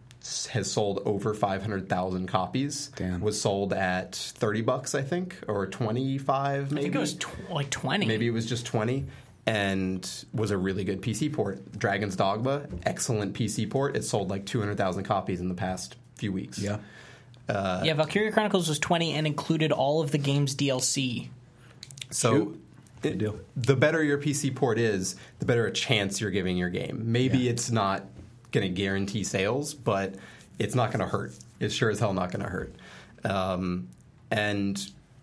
has sold over five hundred thousand copies.
Damn.
Was sold at thirty bucks, I think, or twenty-five maybe.
I think it was tw- like twenty.
Maybe it was just twenty. And was a really good P C port. Dragon's Dogma, excellent P C port. It sold like two hundred thousand copies in the past few weeks.
Yeah.
Uh, yeah, Valkyria Chronicles was twenty and included all of the game's D L C.
So it, the better your P C port is, the better a chance you're giving your game. Maybe yeah. it's not going to guarantee sales, but it's not going to hurt. It's sure as hell not going to hurt. Um, and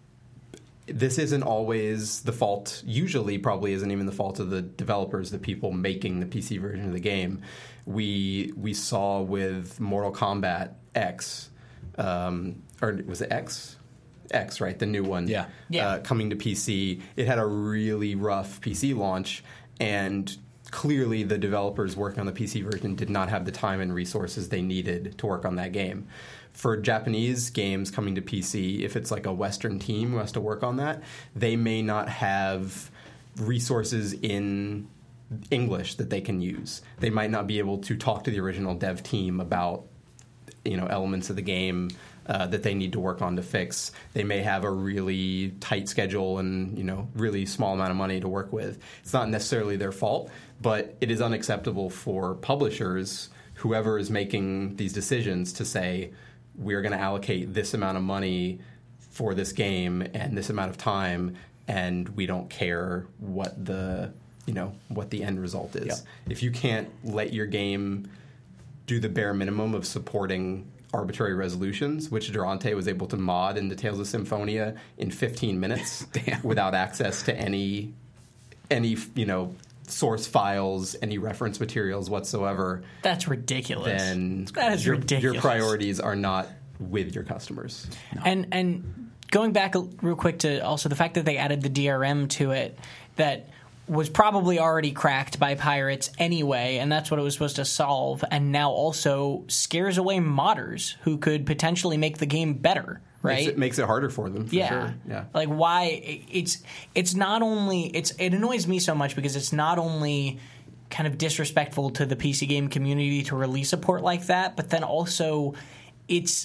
this isn't always the fault, usually probably isn't even the fault of the developers, the people making the P C version of the game. We we saw with Mortal Kombat X, um, or was it X? X, right? The new one.
Yeah.
yeah.
Uh, coming to P C. It had a really rough P C launch, and clearly the developers working on the P C version did not have the time and resources they needed to work on that game. For Japanese games coming to P C, if it's like a Western team who has to work on that, they may not have resources in English that they can use. They might not be able to talk to the original dev team about, you know, elements of the game uh, that they need to work on to fix. They may have a really tight schedule and, you know, really small amount of money to work with. It's not necessarily their fault, but it is unacceptable for publishers, whoever is making these decisions, to say, we're going to allocate this amount of money for this game and this amount of time, and we don't care what the, you know, what the end result is.
Yep.
If you can't let your game do the bare minimum of supporting arbitrary resolutions, which Durante was able to mod into Tales of Symphonia in fifteen minutes without access to any any you know source files, any reference materials whatsoever,
That's ridiculous.
then
That is
your,
ridiculous.
your priorities are not with your customers.
And and going back a- real quick to also the fact that they added the D R M to it, that was probably already cracked by pirates anyway, and that's what it was supposed to solve, and now also scares away modders who could potentially make the game better, right?
Makes it, makes it harder for them, for
yeah.
sure. Yeah.
Like, why? It's it's not only it's it annoys me so much because it's not only kind of disrespectful to the P C game community to release a port like that, but then also it's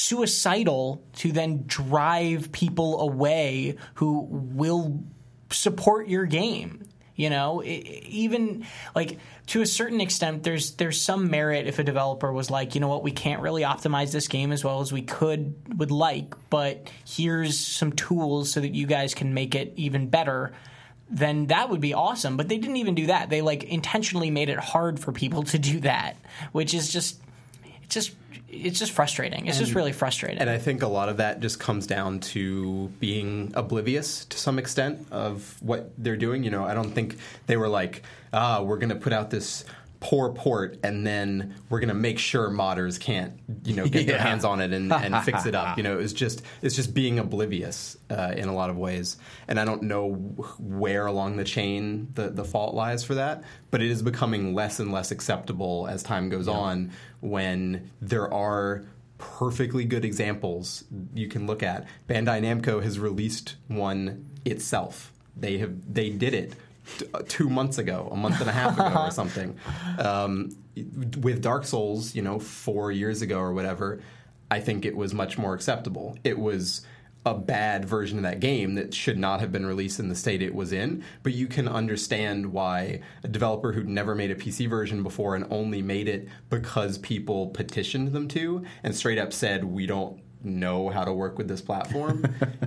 suicidal to then drive people away who will support your game. You know, it, even like to a certain extent, there's there's some merit if a developer was like, you know what, we can't really optimize this game as well as we could would like, but here's some tools so that you guys can make it even better. Then that would be awesome. But they didn't even do that. They like intentionally made it hard for people to do that, which is just it's just it's just frustrating. It's
And-
just really frustrating.
And I think a lot of that just comes down to being oblivious to some extent of what they're doing. You know, I don't think they were like, ah, we're going to put out this poor port and then we're going to make sure modders can't, you know, get their
Yeah.
hands on it and, and fix it up. You know, it's just it's just being oblivious uh, in a lot of ways. And I don't know where along the chain the, the fault lies for that, but it is becoming less and less acceptable as time goes yeah. on, when there are perfectly good examples you can look at. Bandai Namco has released one itself. They have they did it t- two months ago, a month and a half ago or something. Um, with Dark Souls, you know, four years ago or whatever, I think it was much more acceptable. It was a bad version of that game that should not have been released in the state it was in, but you can understand why a developer who'd never made a P C version before and only made it because people petitioned them to and straight up said, we don't know how to work with this platform,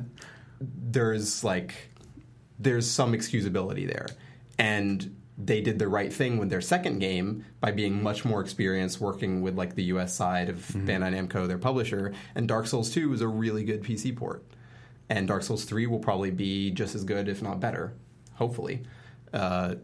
there's like there's some excusability there. And they did the right thing with their second game by being much more experienced working with like the U S side of mm-hmm. Bandai Namco, their publisher. And Dark Souls two is a really good P C port. And Dark Souls three will probably be just as good, if not better, hopefully. Uh,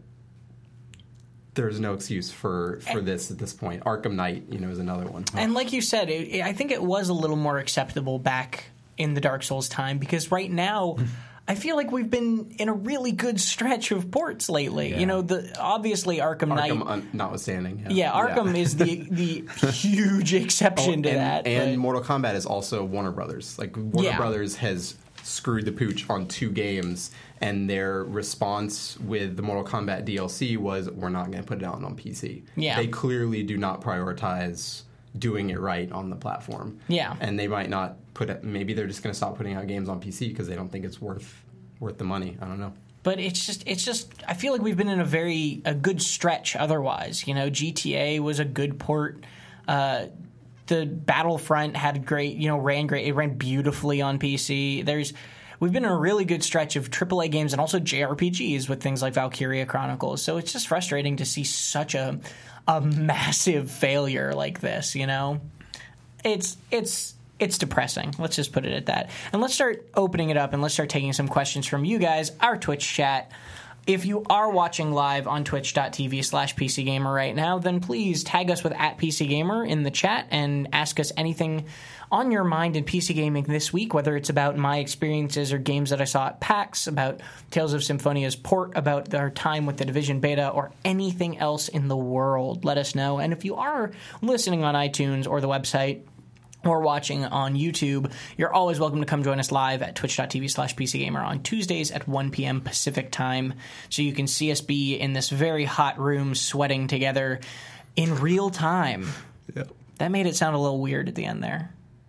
there's no excuse for, for and, this at this point. Arkham Knight, you know, is another one.
And like you said, it, I think it was a little more acceptable back in the Dark Souls time, because right now I feel like we've been in a really good stretch of ports lately. Yeah. You know, the obviously Arkham,
Arkham
Knight,
un- notwithstanding.
Yeah, yeah Arkham yeah. is the the huge exception
oh,
to
and,
that.
And
but.
Mortal Kombat is also Warner Brothers. Like Warner
yeah.
Brothers has screwed the pooch on two games, and their response with the Mortal Kombat D L C was, we're not going to put it out on P C.
Yeah.
They clearly do not prioritize doing it right on the platform.
Yeah.
And they might not put it, maybe they're just going to stop putting out games on P C because they don't think it's worth worth the money. I don't know.
But it's just, it's just. I feel like we've been in a very a good stretch. Otherwise, you know, G T A was a good port. Uh, the Battlefront had great, you know, ran great. It ran beautifully on P C. There's, we've been in a really good stretch of triple A games and also J R P Gs with things like Valkyria Chronicles. So it's just frustrating to see such a a massive failure like this. You know, it's it's. It's depressing. Let's just put it at that. And let's start opening it up and let's start taking some questions from you guys, our Twitch chat. If you are watching live on twitch.tv slash PCGamer right now, then please tag us with at PCGamer in the chat and ask us anything on your mind in P C gaming this week, whether it's about my experiences or games that I saw at PAX, about Tales of Symphonia's port, about our time with the Division beta, or anything else in the world. Let us know. And if you are listening on iTunes or the website, or watching on YouTube, you're always welcome to come join us live at twitch.tv slash PCGamer on Tuesdays at one p.m. Pacific time, so you can see us be in this very hot room sweating together in real time.
Yep.
That made it sound a little weird at the end there.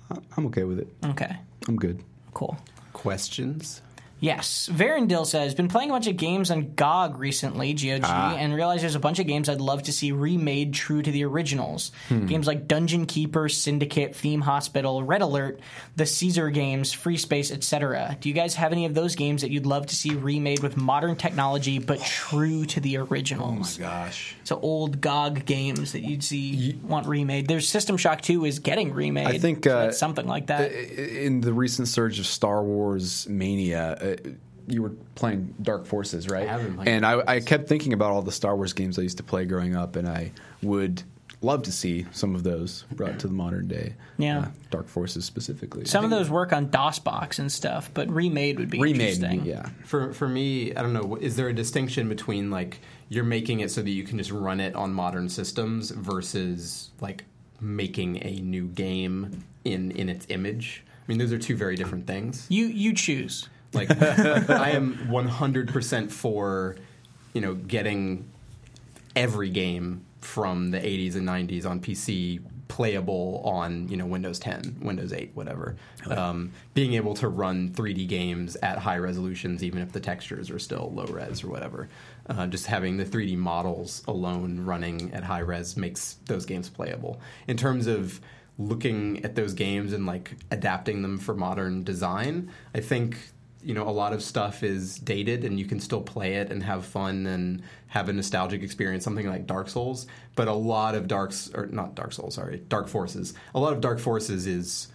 I'm okay with it.
Okay,
I'm good.
cool.
Questions?
Yes. Varendil says, been playing a bunch of games on G O G recently, G O G,
Ah.
and realized there's a bunch of games I'd love to see remade true to the originals.
Hmm.
Games like Dungeon Keeper, Syndicate, Theme Hospital, Red Alert, the Caesar games, Free Space, et cetera. Do you guys have any of those games that you'd love to see remade with modern technology but true to the originals?
Oh my gosh.
So old G O G games that you'd see want remade. There's System Shock two is getting remade.
I think,
so
uh,
it's something like that.
In the recent surge of Star Wars mania, uh, you were playing Dark Forces, right?
I haven't played
and
Dark
I, I kept thinking about all the Star Wars games I used to play growing up, and I would love to see some of those brought to the modern day.
Yeah.
Uh, Dark Forces specifically.
Some of those work on DOSBox and stuff, but remade would be
remade,
interesting.
yeah.
For for me, I don't know. Is there a distinction between like you're making it so that you can just run it on modern systems versus like making a new game in in its image? I mean, those are two very different things.
You you choose.
Like, like I am one hundred percent for, you know, getting every game from the eighties and nineties on P C playable on, you know, Windows ten, Windows eight, whatever. Um, being able to run three D games at high resolutions, even if the textures are still low res or whatever. Uh, just having the three D models alone running at high res makes those games playable. In terms of looking at those games and like adapting them for modern design, I think, you know, a lot of stuff is dated and you can still play it and have fun and have a nostalgic experience, something like Dark Souls. But a lot of Dark, or not Dark Souls, sorry, Dark Forces. A lot of Dark Forces is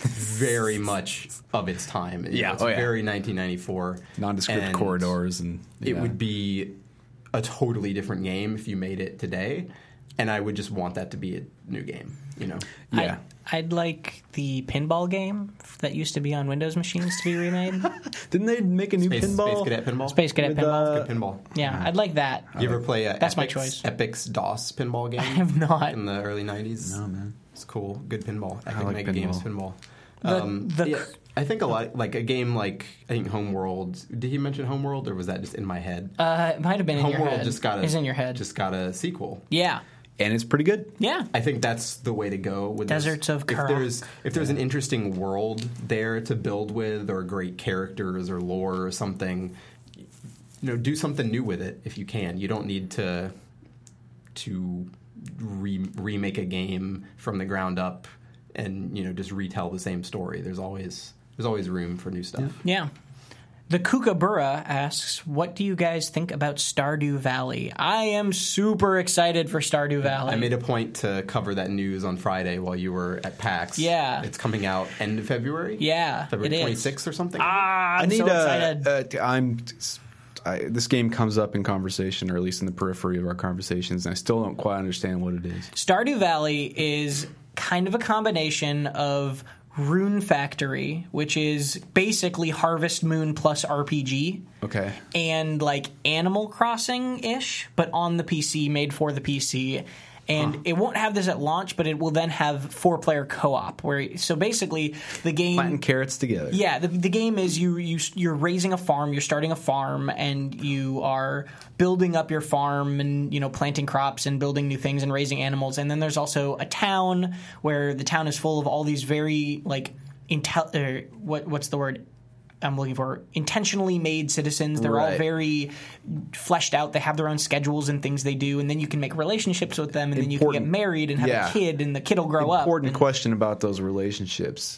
very much of its time. You
Yeah,
know, it's
oh, yeah.
very nineteen ninety-four.
Nondescript
and
corridors. and
It
yeah.
would be a totally different game if you made it today. And I would just want that to be a new game, you know?
Yeah.
I, I'd like the pinball game that used to be on Windows machines to be remade.
Didn't they make a new
Space,
pinball?
Space Cadet Pinball?
Space Cadet
With,
Pinball.
uh,
Good pinball.
Yeah, I'd like that.
You ever play uh,
That's my
Epic's,
choice.
Epic's DOS pinball game? I
have not.
In the early nineties?
No, man.
It's cool. Good pinball. Epic
like
Mega
pinball.
Games pinball.
The-
Um,
the-
yeah, I think a lot, like a game like, I think Homeworld. Did he mention Homeworld or was that just in my head?
Uh, it might have been in your
Homeworld
head.
just got a,
It's in your head.
just got a sequel.
Yeah.
And it's pretty good.
Yeah.
I think that's the way to go with this.
Deserts of
If
Kara.
there's if there's an interesting world there to build with, or great characters or lore or something, you know, do something new with it if you can. You don't need to to re- remake a game from the ground up and, you know, just retell the same story. There's always there's always room for new stuff.
Yeah. The Kookaburra asks, what do you guys think about Stardew Valley? I am super excited for Stardew Valley.
I made a point to cover that news on Friday while you were at PAX.
Yeah.
It's coming out end of February?
Yeah,
February
it is.
twenty-sixth or something?
Ah, I'm
I need
so
a.
excited.
Uh, I'm. I, this game comes up in conversation, or at least in the periphery of our conversations, and I still don't quite understand what it is.
Stardew Valley is kind of a combination of Rune Factory, which is basically Harvest Moon plus R P G,
Okay.
and like Animal Crossing-ish, but on the P C, made for the P C. And it won't have this at launch, but it will then have four-player co-op. Where so basically the game
Planting carrots together.
Yeah, the, the game is you, you you're raising a farm, you're starting a farm, and you are building up your farm and, you know, planting crops and building new things and raising animals. And then there's also a town where the town is full of all these very like intel uh, what what's the word I'm looking for? Intentionally made citizens. They're all
Right.
very fleshed out. They have their own schedules and things they do, and then you can make relationships with them, and then you can get
Important-
married and have
yeah.
a kid, and the kid will grow up.
Important question about those relationships.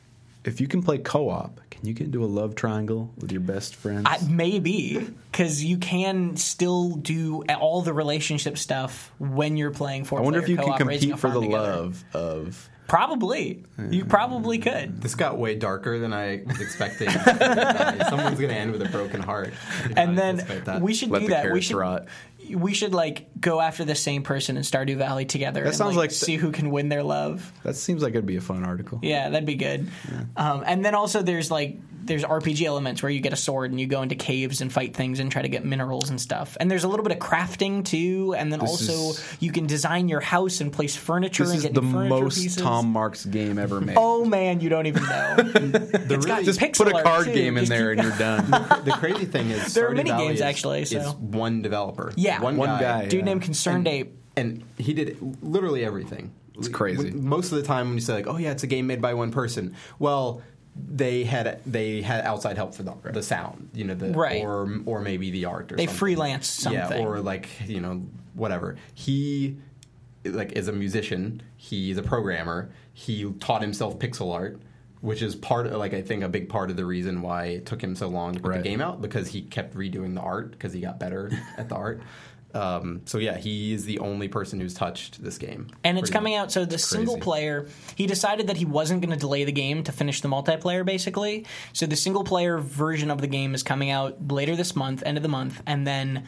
If you can play co-op, can you get into a love triangle with your best friends?
I, maybe, because you can still do all the relationship stuff when you're playing four
I wonder if you
co-op,
can
raising a
compete for
farm
the
together.
love of.
Probably. You probably could.
This got way darker than I was expecting. Someone's going to end with a broken heart. I did
And
not
then
anticipate that.
we should
Let
do
the
that. We
carrots
should
rot.
we should like go after the same person in Stardew Valley together.
That
and,
sounds like-
see who can win their love.
That seems like it'd be a fun article.
Yeah, that'd be good. Um, and then also there's like there's R P G elements where you get a sword and you go into caves and fight things and try to get minerals and stuff. And there's a little bit of crafting too. And then
This
also
is-
you can design your house and place furniture
This
and
is
get
the
new furniture
most
pieces.
Tom Marks game ever made.
Oh man, you don't even know. It's got
Just
pixel
put a
art,
card
too.
game in
Just
there
keep-
and you're done.
The crazy thing is,
There are
Stardew
mini
Valley
games,
is,
actually, so-
is one developer.
Yeah.
one,
One
guy.
guy.
Dude
Yeah.
named Concerned
and,
Ape.
and he did literally everything.
It's crazy.
When, most of the time, when you say like, "Oh yeah, it's a game made by one person," well, they had they had outside help for the, the sound, you know, the,
right.
or or maybe the art. Or
they
something.
freelance something,
yeah, or like you know whatever. He like is a musician. He's a programmer. He taught himself pixel art, which is part of, like, I think a big part of the reason why it took him so long to put
right.
the game out, because he kept redoing the art because he got better at the art. Um, so yeah, he is the only person who's touched this game.
And it's coming
much.
out, so the
It's
single
crazy.
player, he decided that he wasn't going to delay the game to finish the multiplayer, basically. So the single player version of the game is coming out later this month, end of the month, and then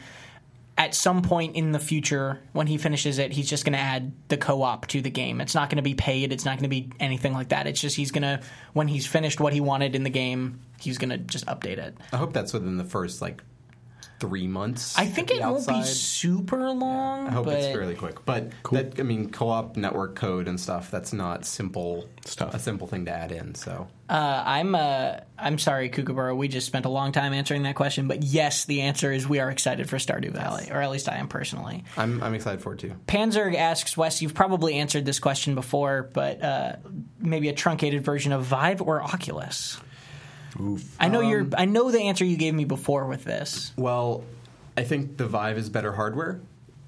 at some point in the future, when he finishes it, he's just going to add the co-op to the game. It's not going to be paid. It's not going to be anything like that. It's just he's going to, when he's finished what he wanted in the game, he's going to just update it.
I hope that's within the first, like, three months.
I think
at
it
the
won't be
outside.
super long.
I hope
but
it's fairly quick. But, that, I mean, co-op network code and stuff, that's not simple
Stuff.
a simple thing to add in, so...
Uh, I'm uh, I'm sorry, Kookaburra. We just spent a long time answering that question, but yes, the answer is we are excited for Stardew Valley, or at least I am personally.
I'm, I'm excited for it, too.
Panzerg asks, Wes, you've probably answered this question before, but uh, maybe a truncated version of Vive or Oculus?
Oof.
I know you're. I know the answer you gave me before with this.
Well, I think the Vive is better hardware.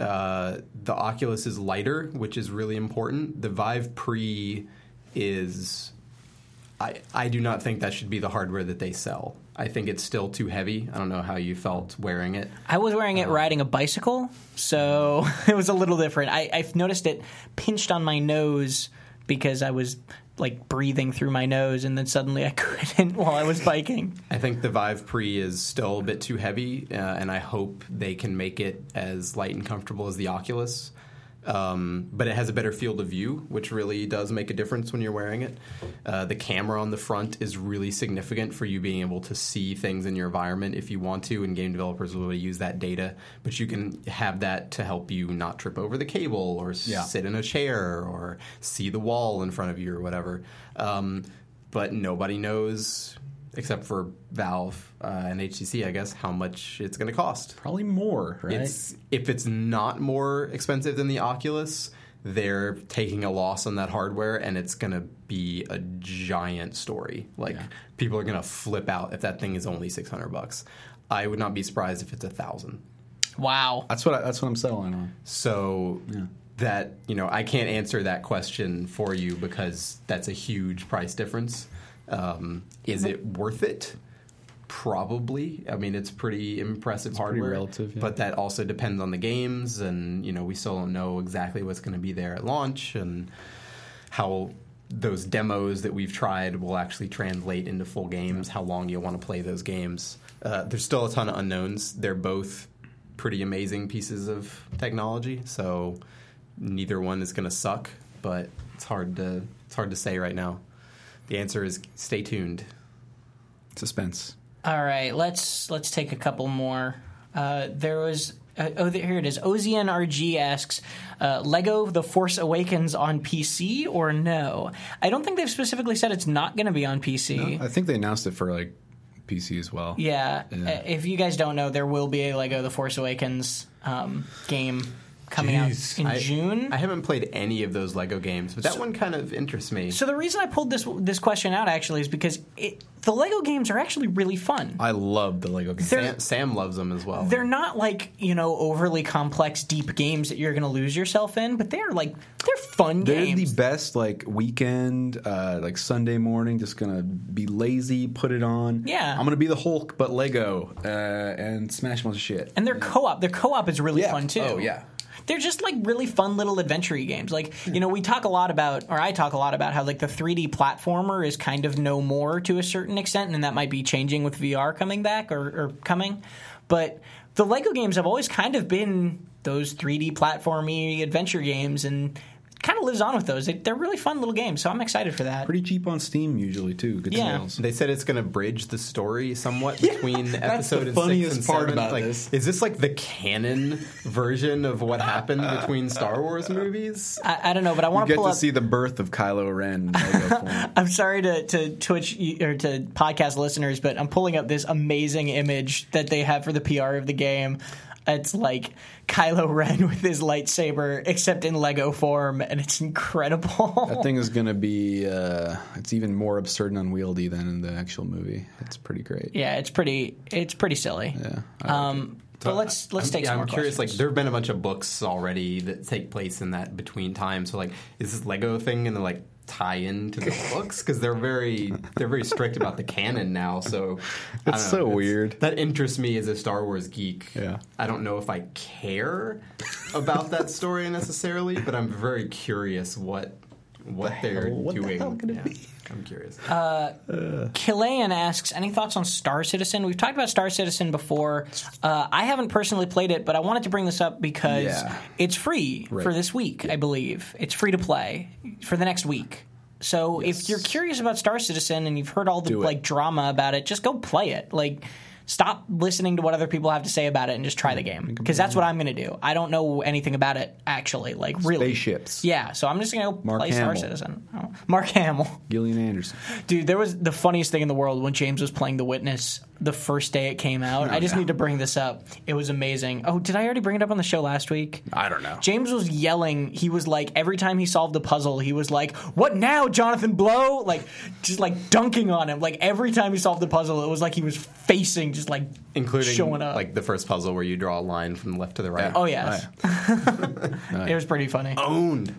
Uh, the Oculus is lighter, which is really important. The Vive Pre is... I, I do not think that should be the hardware that they sell. I think it's still too heavy. I don't know how you felt wearing it.
I was wearing it riding a bicycle, so it was a little different. I, I've noticed it pinched on my nose because I was like breathing through my nose, and then suddenly I couldn't while I was biking.
I think the Vive Pre is still a bit too heavy, uh, and I hope they can make it as light and comfortable as the Oculus. Um, but it has a better field of view, which really does make a difference when you're wearing it. Uh, the camera on the front is really significant for you being able to see things in your environment if you want to, and game developers will use that data. But you can have that to help you not trip over the cable or
Yeah.
sit in a chair or see the wall in front of you or whatever. Um, but nobody knows, except for Valve uh, and H T C, I guess, how much it's going to cost.
Probably more, right?
It's, if it's not more expensive than the Oculus, they're taking a loss on that hardware, and it's going to be a giant story. Like,
Yeah.
people are going to flip out if that thing is only six hundred bucks. I would not be surprised if it's a thousand.
Wow.
That's what I, that's what I'm settling on.
So
Yeah.
that, you know, I can't answer that question for you because that's a huge price difference. Um, is it worth it? Probably. I mean, it's pretty impressive
pretty
hardware.
relative, yeah.
But that also depends on the games, and, you know, we still don't know exactly what's going to be there at launch and how those demos that we've tried will actually translate into full games, how long you'll want to play those games. Uh, there's still a ton of unknowns. They're both pretty amazing pieces of technology, so neither one is going to suck, but it's hard to it's hard to say right now. The answer is stay tuned.
Suspense.
All right, let's let's take a couple more. Uh, there was uh, oh here it is. O Z N R G asks, uh, Lego The Force Awakens on P C or no? I don't think they've specifically said it's not going to be on P C.
I think they announced it for like P C as well.
Yeah.
Yeah.
Uh, if you guys don't know, there will be a Lego The Force Awakens um, game coming
Jeez.
out in
I-
June.
I haven't played any of those Lego games, but that one kind of interests me.
so the reason I pulled this this question out actually is because it, the Lego games are actually really fun.
I love the Lego games.
They're-
Sam, Sam loves them as well.
They're not like, you know, overly complex, deep games that you're going to lose yourself in, but they're like they're fun
They're
games.
the best, like, weekend, uh, like, Sunday morning, just gonna be lazy, put it on.
Yeah.
I'm gonna be the Hulk, but Lego, uh, and smash a bunch of shit.
And their co-op, their co-op is really
Yeah.
fun too.
Oh, yeah.
They're just like really fun little adventure-y games. Like, you know, we talk a lot about, or I talk a lot about how like the three D platformer is kind of no more to a certain extent, and that might be changing with V R coming back or, or coming. But the Lego games have always kind of been those three D platformy adventure games, and kind of lives on with those. They, they're really fun little games, so I'm excited for that.
Pretty cheap on Steam usually too. Good
Yeah.
sales.
They said it's going to bridge the story somewhat between episode
the
and
funniest
six and
part
seven.
about
like,
this.
Is this like the canon version of what happened between Star Wars movies?
I, I don't know, but I
You
want
get
pull
to
up.
see the birth of Kylo Ren in Lego form.
I'm sorry to, to Twitch or to podcast listeners, but I'm pulling up this amazing image that they have for the P R of the game. It's like Kylo Ren with his lightsaber, except in Lego form, and it's incredible.
That thing is going to be, uh, it's even more absurd and unwieldy than in the actual movie. It's pretty great.
Yeah, it's pretty, it's pretty silly.
Yeah.
Um, but let's let's
I'm,
take
yeah,
some
I'm
more
curious.
questions.
Like, there have been a bunch of books already that take place in that between time. So, like, is this Lego thing going to like tie into the books? Because they're very they're very strict about the canon now. So I don't
It's
know,
so weird.
That interests me as a Star Wars geek.
Yeah.
I don't know if I care about that story necessarily, but I'm very curious what what they're
hell- what the
doing.
hell could it
Yeah,
be?
I'm curious.
Killian asks, any thoughts on Star Citizen? We've talked about Star Citizen before. Uh, I haven't personally played it, but I wanted to bring this up because
Yeah.
it's free
Right.
for this week, I believe. It's free to play for the next week. So
Yes.
if you're curious about Star Citizen and you've heard all the
Do it.
like drama about it, just go play it. Like, stop listening to what other people have to say about it and just try the game, because that's what I'm going to do. I don't know anything about it actually, like really.
Spaceships.
Yeah, so I'm just going to go
Mark
play Star
Hamill.
Citizen. Oh, Mark Hamill.
Gillian Anderson.
Dude, there was the funniest thing in the world when James was playing The Witness the first day it came out. I just
yeah.
need to bring this up. It was amazing. Oh, did I already bring it up on the show last week?
I don't know.
James was yelling. He was like, every time he solved a puzzle, he was like, "What now, Jonathan Blow?" Like, just like dunking on him. Like, every time he solved the puzzle, it was like he was facing, just like
Including
showing up.
like the first puzzle where you draw a line from the left to the right.
Oh, yes. It was pretty funny.
Owned.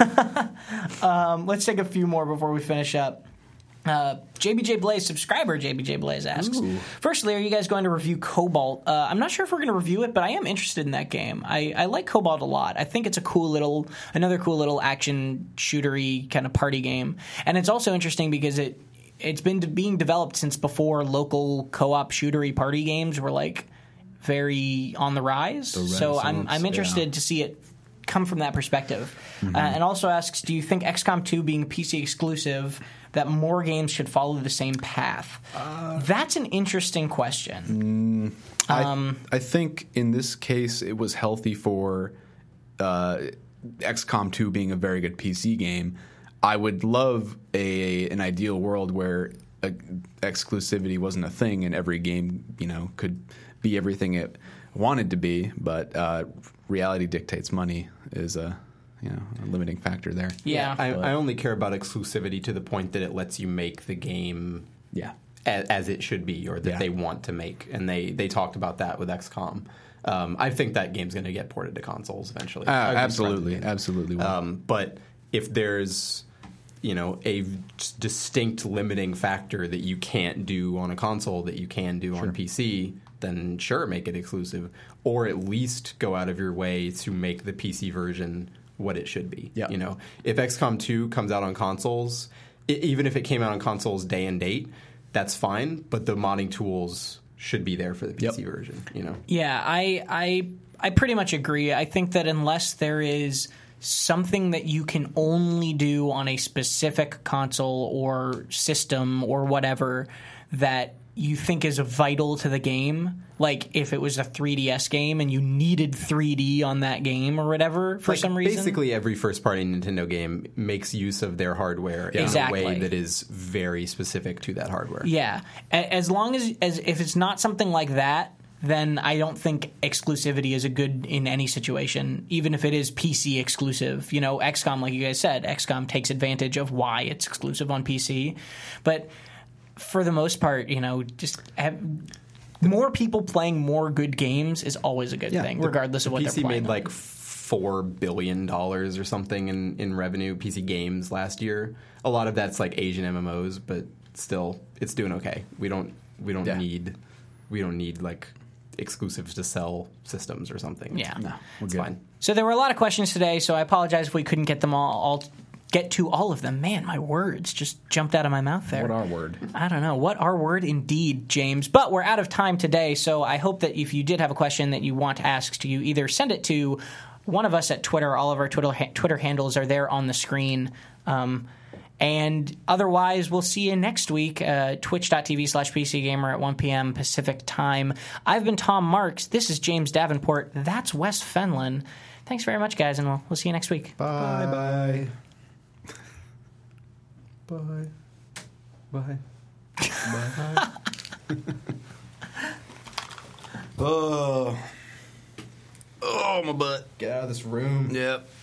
Um, let's take a few more before we finish up. Uh, J B J Blaze, subscriber J B J Blaze asks,
Ooh.
firstly, are you guys going to review Cobalt? Uh, I'm not sure if we're going to review it, but I am interested in that game. I, I like Cobalt a lot. I think it's a cool little, another cool little action shootery kind of party game. And it's also interesting because it, it's been de- being developed since before local co-op shootery party games were like very on the rise. So I'm,
Renaissance,
I'm interested
yeah.
to see it come from that perspective. Uh, and also asks, do you think X COM two being P C exclusive, that more games should follow the same path? That's an interesting question.
I, I think in this case it was healthy for uh, X COM two being a very good P C game. I would love a an ideal world where uh exclusivity wasn't a thing and every game, you know, could be everything it wanted to be. But uh, reality dictates money is a you know a limiting factor there.
Yeah.
I, I only care about exclusivity to the point that it lets you make the game
Yeah.
as, as it should be, or that
Yeah.
they want to make. And they, they talked about that with X COM. Um, I think that game's going to get ported to consoles eventually.
Uh,
I'd be surprised
absolutely,
if it didn't.
absolutely. will.
Um, but if there's you know a distinct limiting factor that you can't do on a console that you can do on P C, then sure, make it exclusive, or at least go out of your way to make the P C version what it should be.
Yeah.
You know, if X COM two comes out on consoles, I- even if it came out on consoles day and date, that's fine. But the modding tools should be there for the P C
Yep.
version. You know.
Yeah, I, I I pretty much agree. I think that unless there is something that you can only do on a specific console or system or whatever that you think is vital to the game, like if it was a three D S game and you needed three D on that game or whatever for
Like,
some reason.
Basically, every first-party Nintendo game makes use of their hardware in
Exactly.
a way that is very specific to that hardware.
Yeah, A- as long as as if it's not something like that, then I don't think exclusivity is a good in any situation, even if it is P C exclusive. You know, X COM, like you guys said, X COM takes advantage of why it's exclusive on P C. But for the most part, you know, just have more people playing more good games is always a good
Yeah,
thing,
the-
regardless of what
P
they're
C
playing.
made
on.
like four billion dollars or something in, in revenue. P C games last year. A lot of that's like Asian M M Os, but still, it's doing okay. We don't we don't
Yeah.
need we don't need like exclusives to sell systems or something.
Yeah.
No, we're
it's
good.
fine.
So there were a lot of questions today, so I apologize if we couldn't get them all, all get to all of them. Man, my words just jumped out of my mouth there.
What our word?
I don't know. What our word indeed, James. But we're out of time today, so I hope that if you did have a question that you want to ask, to you either send it to one of us at Twitter. All of our Twitter ha- Twitter handles are there on the screen. Um, and otherwise, we'll see you next week, uh, twitch.tv slash PCGamer at one p.m. Pacific time. I've been Tom Marks. This is James Davenport. That's Wes Fenlon. Thanks very much, guys, and we'll, we'll see you next week.
Bye bye.
Bye. Bye.
Oh.
Oh, my butt.
Get out of this room.
Yep.